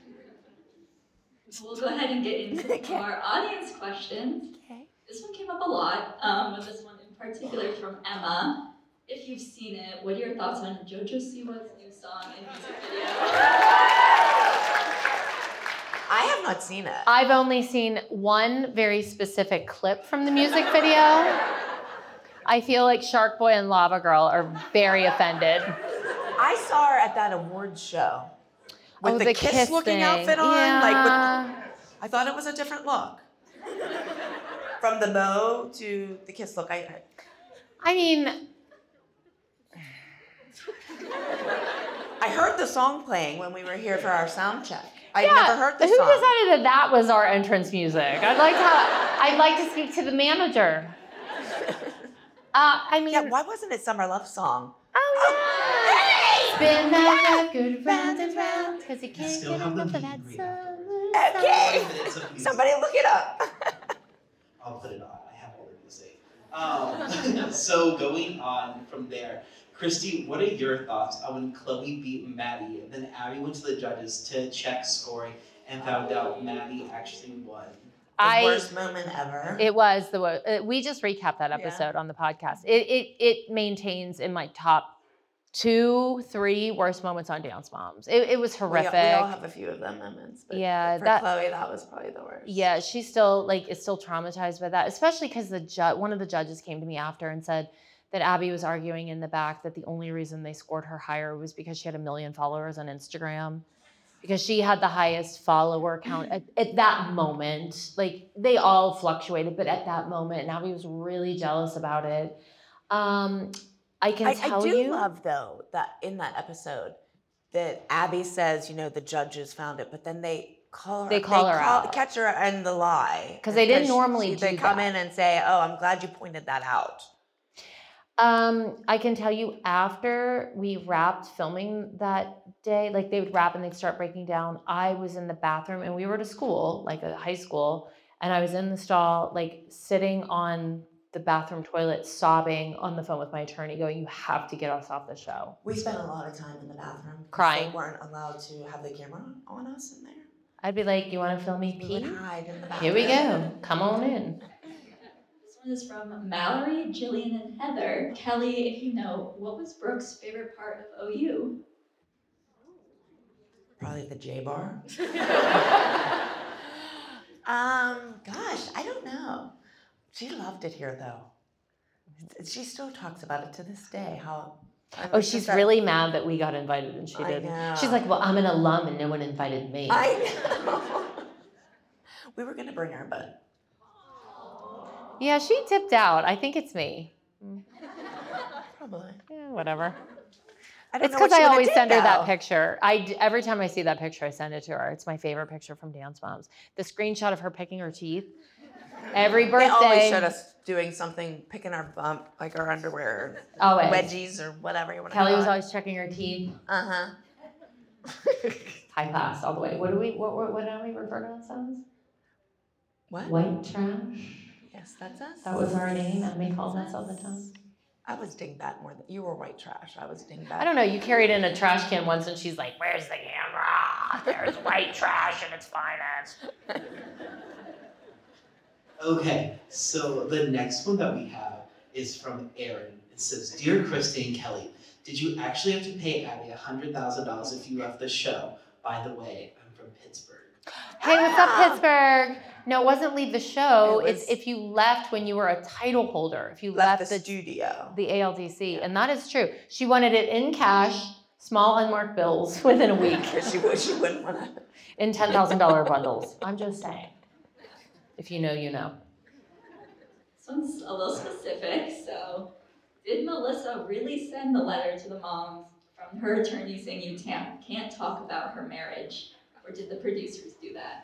We'll go ahead and get into Okay. our audience questions. Okay. This one came up a lot, um, with this one in particular from Emma. If you've seen it, what are your thoughts on JoJo Siwa's new song and music video? I have not seen it. I've only seen one very specific clip from the music video. I feel like Shark Boy and Lava Girl are very offended. I saw her at that awards show. with oh, the, the kiss, kiss looking thing. outfit on. Yeah. Like, with, I thought it was a different look. From the bow to the kiss look. I, I, I mean, I heard the song playing when we were here for our sound check. I'd yeah, never heard the who song. decided that that was our entrance music? I'd like to, I'd like to speak to the manager. Uh, I mean, yeah, why wasn't it Summer Love Song? Oh, yeah. Spin that record round and round, because you can't get enough of that summer. Okay. Somebody look it up. I'll put it on. I have all the music. Um, so going on from there, Christy, what are your thoughts on when Chloe beat Maddie and then Abby went to the judges to check scoring and found out Maddie actually won? The I, worst moment ever. It was the worst. We just recapped that episode yeah. on the podcast. It, it it maintains in my top two, three worst moments on Dance Moms. It, it was horrific. We, we all have a few of them moments. But yeah, for that, Chloe, that was probably the worst. Yeah, she's still like is still traumatized by that, especially because the ju- one of the judges came to me after and said that Abby was arguing in the back that the only reason they scored her higher was because she had a million followers on Instagram. Because she had the highest follower count at, at that moment. Like, they all fluctuated, but at that moment, and Abby was really jealous about it. Um, I can I, tell I do you. love, though, that in that episode, that Abby says, you know, the judges found it, but then they call her, they call they her call, out. catch her in the lie. Because they didn't normally she, do They come that. in and say, oh, I'm glad you pointed that out. Um, I can tell you after we wrapped filming that day, like they would wrap and they'd start breaking down. I was in the bathroom and we were at a school, like a high school, and I was in the stall, like sitting on the bathroom toilet, sobbing on the phone with my attorney going, you have to get us off the show. We spent a lot of time in the bathroom. Crying. They weren't allowed to have the camera on us in there. I'd be like, you want to film me pee? We would hide in the bathroom. Here we go. Come on in. This is from Mallory, Jillian, and Heather. Kelly, if you know, what was Brooke's favorite part of O U? Probably the J bar. um, gosh, I don't know. She loved it here, though. She still talks about it to this day. How? Oh, she's really mad that we got invited and she I didn't. know. She's like, well, I'm an alum and no one invited me. I know. We were gonna bring her, but. Yeah, she tipped out. I think it's me. Probably. Yeah, whatever. I don't it's know because what I she always did, send her though. that picture. I every time I see that picture, I send it to her. It's my favorite picture from Dance Moms. The screenshot of her picking her teeth. Every birthday. They always showed us doing something, picking our bump, like our underwear, Always. wedgies or whatever you want to Kelly call was it. always checking her teeth. Uh huh. High class all the way. What do we? What? What, what do we refer to ourselves? What? White trash. Yes, that's us. That was our name. Emily calls us all the time. I was dingbat more than you were white trash. I was dingbat. I don't know. You carried in a trash can once, and she's like, "Where's the camera? There's white trash and its finest." Okay, so the next one that we have is from Aaron. It says, Dear Christy and Kelly, did you actually have to pay Abby one hundred thousand dollars if you left the show? By the way, I'm from Pittsburgh. Hey, what's up, Pittsburgh? No, it wasn't leave the show. It was- It's if you left when you were a title holder. If you left, left, the, studio. the A L D C. And that is true. She wanted it in cash, small unmarked bills within a week. she, would, she wouldn't want to. In ten thousand dollars bundles. I'm just saying. If you know, you know. This one's a little specific. So, did Melissa really send the letter to the moms from her attorney saying you can't, can't talk about her marriage? Or did the producers do that?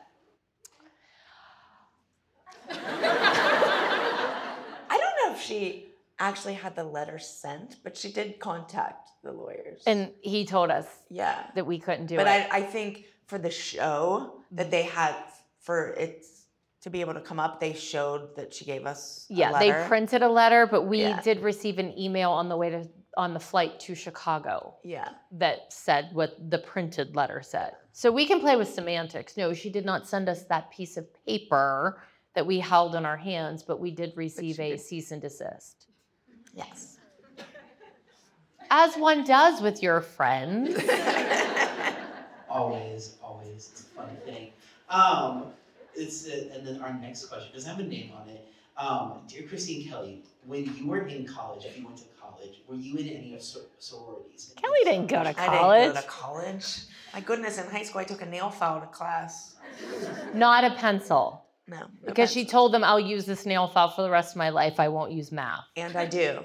I don't know if she actually had the letter sent, but she did contact the lawyers. And he told us yeah. that we couldn't do but it. But I, I think for the show that they had, for it to be able to come up, they showed that she gave us a Yeah, letter. they printed a letter, but we Yeah. did receive an email on the way to on the flight to Chicago. Yeah. That said what the printed letter said. So we can play with semantics. No, she did not send us that piece of paper that we held in our hands, but we did receive a did. cease and desist. Yes. As one does with your friends. Always, always. It's a fun thing. Um, it's uh, and then our next question doesn't have a name on it. Um, dear Christy and Kelly, when you were in college, if you went to college, were you in any of sor- sororities? Kelly didn't go to college. I didn't go to college. My goodness, in high school I took a nail file to class. Not a pencil. No. no Because pencil. she told them, I'll use this nail file for the rest of my life. I won't use math. And I do.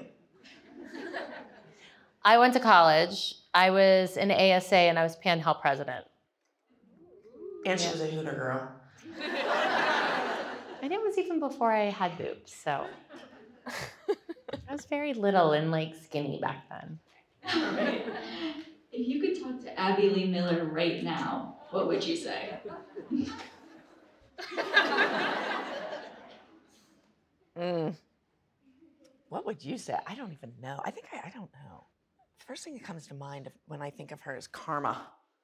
I went to college. I was in A S A and I was Pan Hel president. And she was a Hooter girl. And it was even before I had boobs, so. I was very little and like skinny back then. All right. If you could talk to Abby Lee Miller right now, what would you say? mm. What would you say? I don't even know. I think I, I don't know. The first thing that comes to mind when I think of her is karma.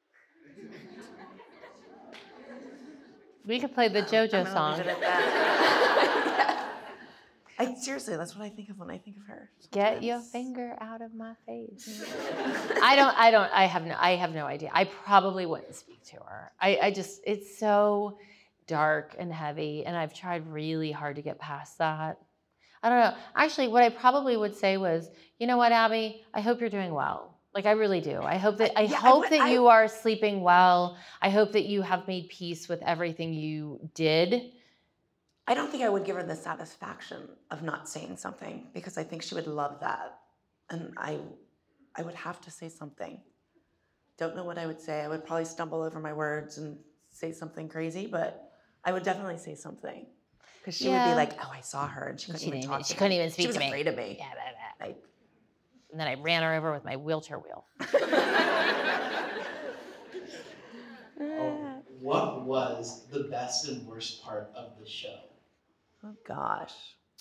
We could play the JoJo I'm song. leave it at that. I, seriously, that's what I think of when I think of her. Get your finger out of my face. I don't, I don't, I have no, I have no idea. I probably wouldn't speak to her. I, I just, it's so dark and heavy, and I've tried really hard to get past that. I don't know. Actually, what I probably would say was, you know what, Abby? I hope you're doing well. Like, I really do. I hope that I yeah, hope I, that I, you are sleeping well. I hope that you have made peace with everything you did. I don't think I would give her the satisfaction of not saying something because I think she would love that. And I I would have to say something. Don't know what I would say. I would probably stumble over my words and say something crazy, but I would definitely say something. Because she Yeah. would be like, oh, I saw her and she couldn't She even didn't talk even- to she me. couldn't even speak She was to me. afraid of me. Yeah, blah, blah. Like, And then I ran her over with my wheelchair wheel. Oh, what was the best and worst part of the show? oh gosh.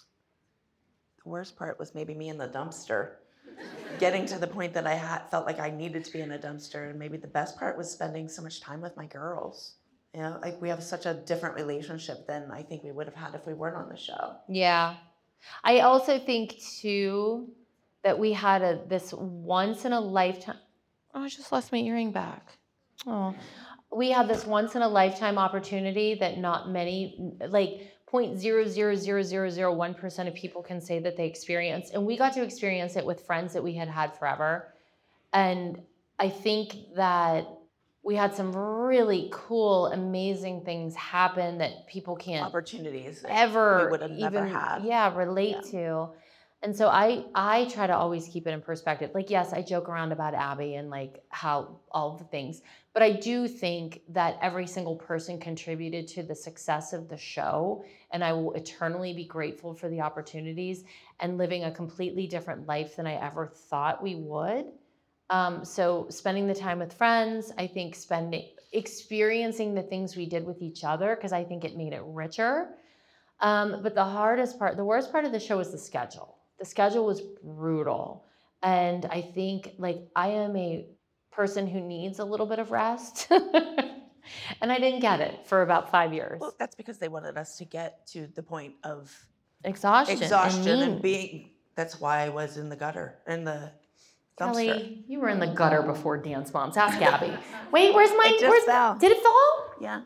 The worst part was maybe me in the dumpster. Getting to the point that I had, felt like I needed to be in a dumpster. And maybe the best part was spending so much time with my girls. You know, like we have such a different relationship than I think we would have had if we weren't on the show. Yeah. I also think, too, that we had a this once in a lifetime. Oh, I just lost my earring back. Oh, we had this once in a lifetime opportunity that not many, like zero point zero zero zero zero zero one percent of people can say that they experienced. And we got to experience it with friends that we had had forever. And I think that we had some really cool, amazing things happen that people can't Opportunities that ever we would have even never had. yeah relate Yeah. to. And so I I try to always keep it in perspective. Like, yes, I joke around about Abby and like how all the things, but I do think that every single person contributed to the success of the show, and I will eternally be grateful for the opportunities and living a completely different life than I ever thought we would. Um, so spending the time with friends, I think spending experiencing the things we did with each other, because I think it made it richer. Um, but the hardest part, the worst part of the show was the schedule. The schedule was brutal. And I think like I am a person who needs a little bit of rest. And I didn't get it for about five years. Well, that's because they wanted us to get to the point of Exhaustion. exhaustion and, and, mean. being, that's why I was in the gutter, in the dumpster. Kelly, you were in the gutter before Dance Moms. Ask Abby. Wait, where's my, It just where's, fell. did it fall? Yeah.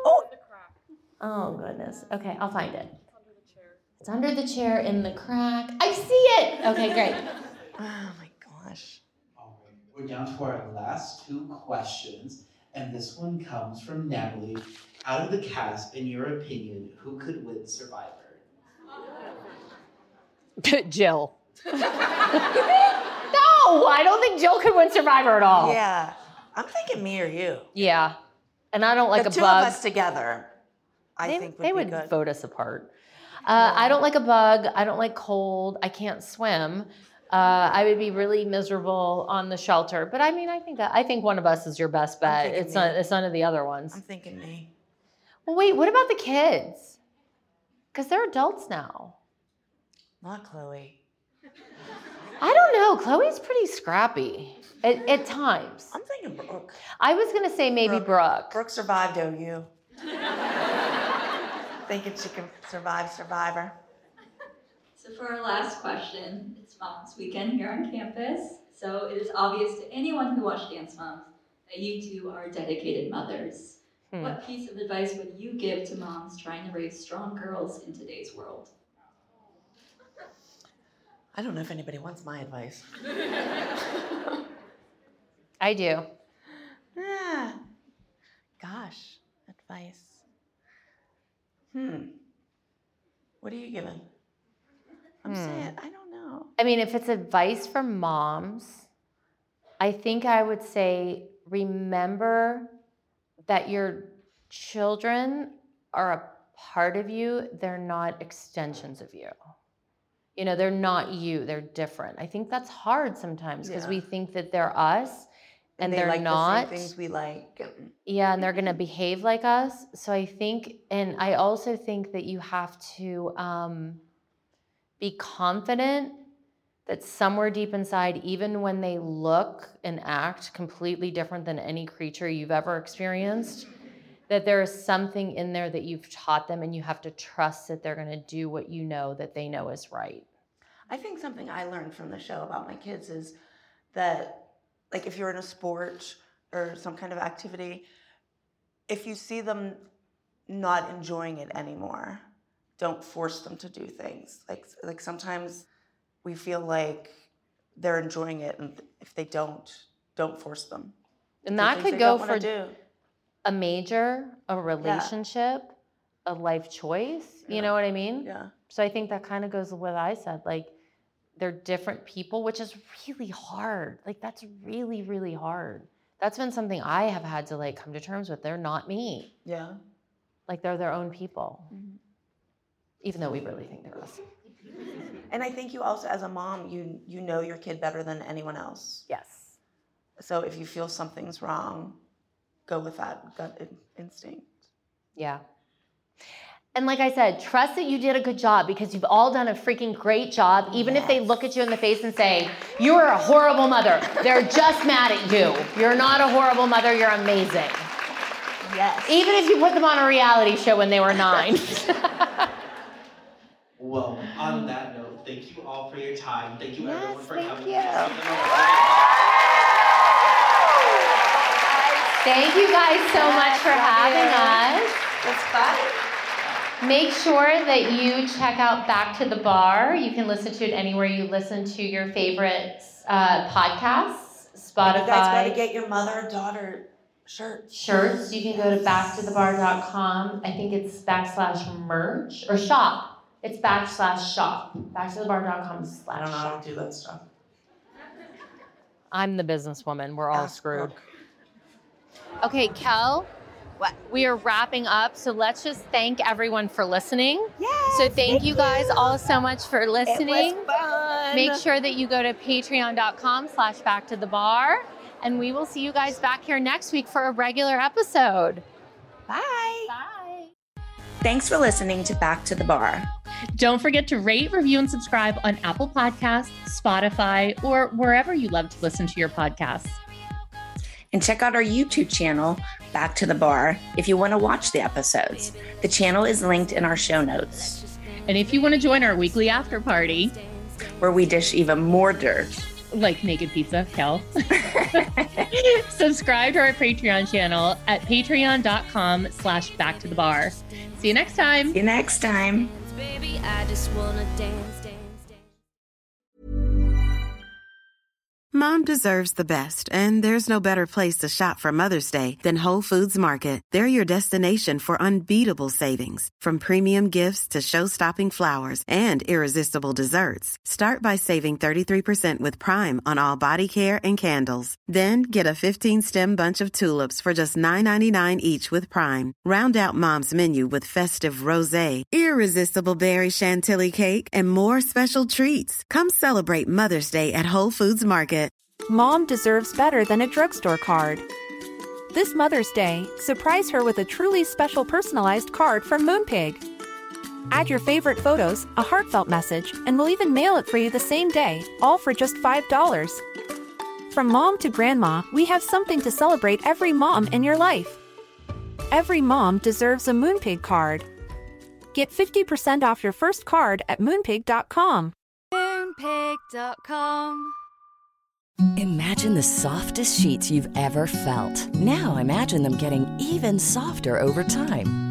Oh, goodness. Okay, I'll find it. It's under the chair in the crack. I see it. Okay, great. Oh my gosh. All right, we're down to our last two questions, and this one comes from Natalie. Out of the cast, in your opinion, who could win Survivor? Jill. No, I don't think Jill could win Survivor at all. Yeah. I'm thinking me or you. Yeah. And I don't like the a two bug. of us together, I they think would they be would good. vote us apart. Uh, I don't like a bug. I don't like cold. I can't swim. Uh, I would be really miserable on the shelter. But I mean, I think that I think one of us is your best bet. thinking It's me. not. It's none of the other ones. I'm thinking me. Well, wait. What about the kids? Because they're adults now. Not Chloe. I don't know. Chloe's pretty scrappy at, at times. I'm thinking Brooke. I was gonna say maybe Brooke. Brooke survived O U. Thinking she can survive Survivor. So for our last question, it's Moms Weekend here on campus. So it is obvious to anyone who watched Dance Moms that you two are dedicated mothers. Hmm. What piece of advice would you give to moms trying to raise strong girls in today's world? I don't know if anybody wants my advice. I do. Yeah. Gosh, advice. Hmm. What are you giving? I'm Hmm. saying, I don't know. I mean, if it's advice for moms, I think I would say remember that your children are a part of you. They're not extensions of you. You know, they're not you. They're different. I think that's hard sometimes because Yeah. we think that they're us and, And they they're like not. the same things we like. Yeah, and they're going to behave like us. So I think, and I also think that you have to um, be confident that somewhere deep inside, even when they look and act completely different than any creature you've ever experienced, that there is something in there that you've taught them and you have to trust that they're going to do what you know that they know is right. I think something I learned from the show about my kids is that, like, if you're in a sport or some kind of activity, if you see them not enjoying it anymore, don't force them to do things. Like, like sometimes we feel like they're enjoying it, and if they don't, don't force them. And Do that things could they go don't wanna for do. a major, a relationship, a life choice. You know what I mean? Yeah. So I think that kind of goes with what I said. Like, they're different people, which is really hard. Like, that's really, really hard. That's been something I have had to like come to terms with. They're not me. Yeah. Like, they're their own people. Mm-hmm. Even though we really think they're us. And I think you also, as a mom, you you know your kid better than anyone else. Yes. So if you feel something's wrong, go with that gut in- instinct. Yeah. And like I said, trust that you did a good job because you've all done a freaking great job. Even yes. if they look at you in the face and say, you're a horrible mother, they're just mad at you. You're not a horrible mother, you're amazing. Yes. Even if you put them on a reality show when they were nine. Well, on that note, thank you all for your time. Thank you yes, everyone for thank coming. You. Thank you guys so yes, much for having you. us. It's fun. Make sure that you check out Back to the Bar. You can listen to it anywhere you listen to your favorite uh, podcasts, Spotify. You guys got to get your mother and daughter shirts. Shirts. You can go to back to the bar dot com. I think it's backslash merch or shop. It's backslash shop. back to the bar dot com slash I don't know how shop. to do that stuff. I'm the businesswoman. We're all Ask screwed. Brooke. Okay, Kel. What? We are wrapping up, so let's just thank everyone for listening. Yes, so thank, thank you you guys all so much for listening. It was fun. Make sure that you go to patreon dot com slash back to the bar, and we will see you guys back here next week for a regular episode. Bye. Bye. Thanks for listening to Back to the Bar. Don't forget to rate, review, and subscribe on Apple Podcasts, Spotify, or wherever you love to listen to your podcasts. And check out our YouTube channel, Back to the Bar, if you want to watch the episodes. The channel is linked in our show notes. And if you want to join our weekly after party, where we dish even more dirt, like naked pizza, Kel, subscribe to our Patreon channel at patreon dot com slash back to the bar. See you next time. See you next time. Baby, I just wanna dance, dance. Mom deserves the best, and there's no better place to shop for Mother's Day than Whole Foods Market. They're your destination for unbeatable savings, from premium gifts to show-stopping flowers and irresistible desserts. Start by saving thirty-three percent with Prime on all body care and candles. Then get a fifteen-stem bunch of tulips for just nine ninety-nine each with Prime. Round out Mom's menu with festive rosé, irresistible berry chantilly cake, and more special treats. Come celebrate Mother's Day at Whole Foods Market. Mom deserves better than a drugstore card. This Mother's Day, surprise her with a truly special personalized card from Moonpig. Add your favorite photos, a heartfelt message, and we'll even mail it for you the same day, all for just five dollars. From mom to grandma, we have something to celebrate every mom in your life. Every mom deserves a Moonpig card. Get fifty percent off your first card at moonpig dot com. Moonpig dot com. Imagine the softest sheets you've ever felt. Now imagine them getting even softer over time.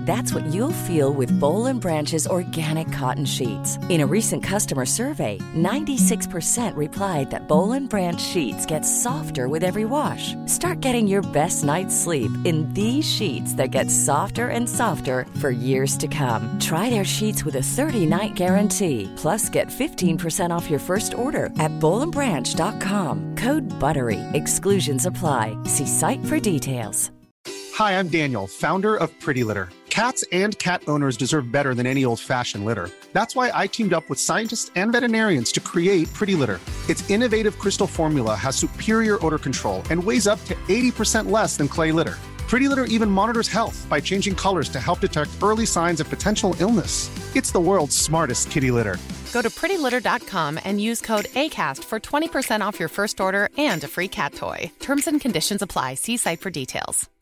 That's what you'll feel with Boll and Branch's organic cotton sheets. In a recent customer survey, ninety-six percent replied that Boll and Branch sheets get softer with every wash. Start getting your best night's sleep in these sheets that get softer and softer for years to come. Try their sheets with a thirty-night guarantee. Plus, get fifteen percent off your first order at boll and branch dot com. Code BUTTERY. Exclusions apply. See site for details. Hi, I'm Daniel, founder of Pretty Litter. Cats and cat owners deserve better than any old-fashioned litter. That's why I teamed up with scientists and veterinarians to create Pretty Litter. Its innovative crystal formula has superior odor control and weighs up to eighty percent less than clay litter. Pretty Litter even monitors health by changing colors to help detect early signs of potential illness. It's the world's smartest kitty litter. Go to pretty litter dot com and use code ACAST for twenty percent off your first order and a free cat toy. Terms and conditions apply. See site for details.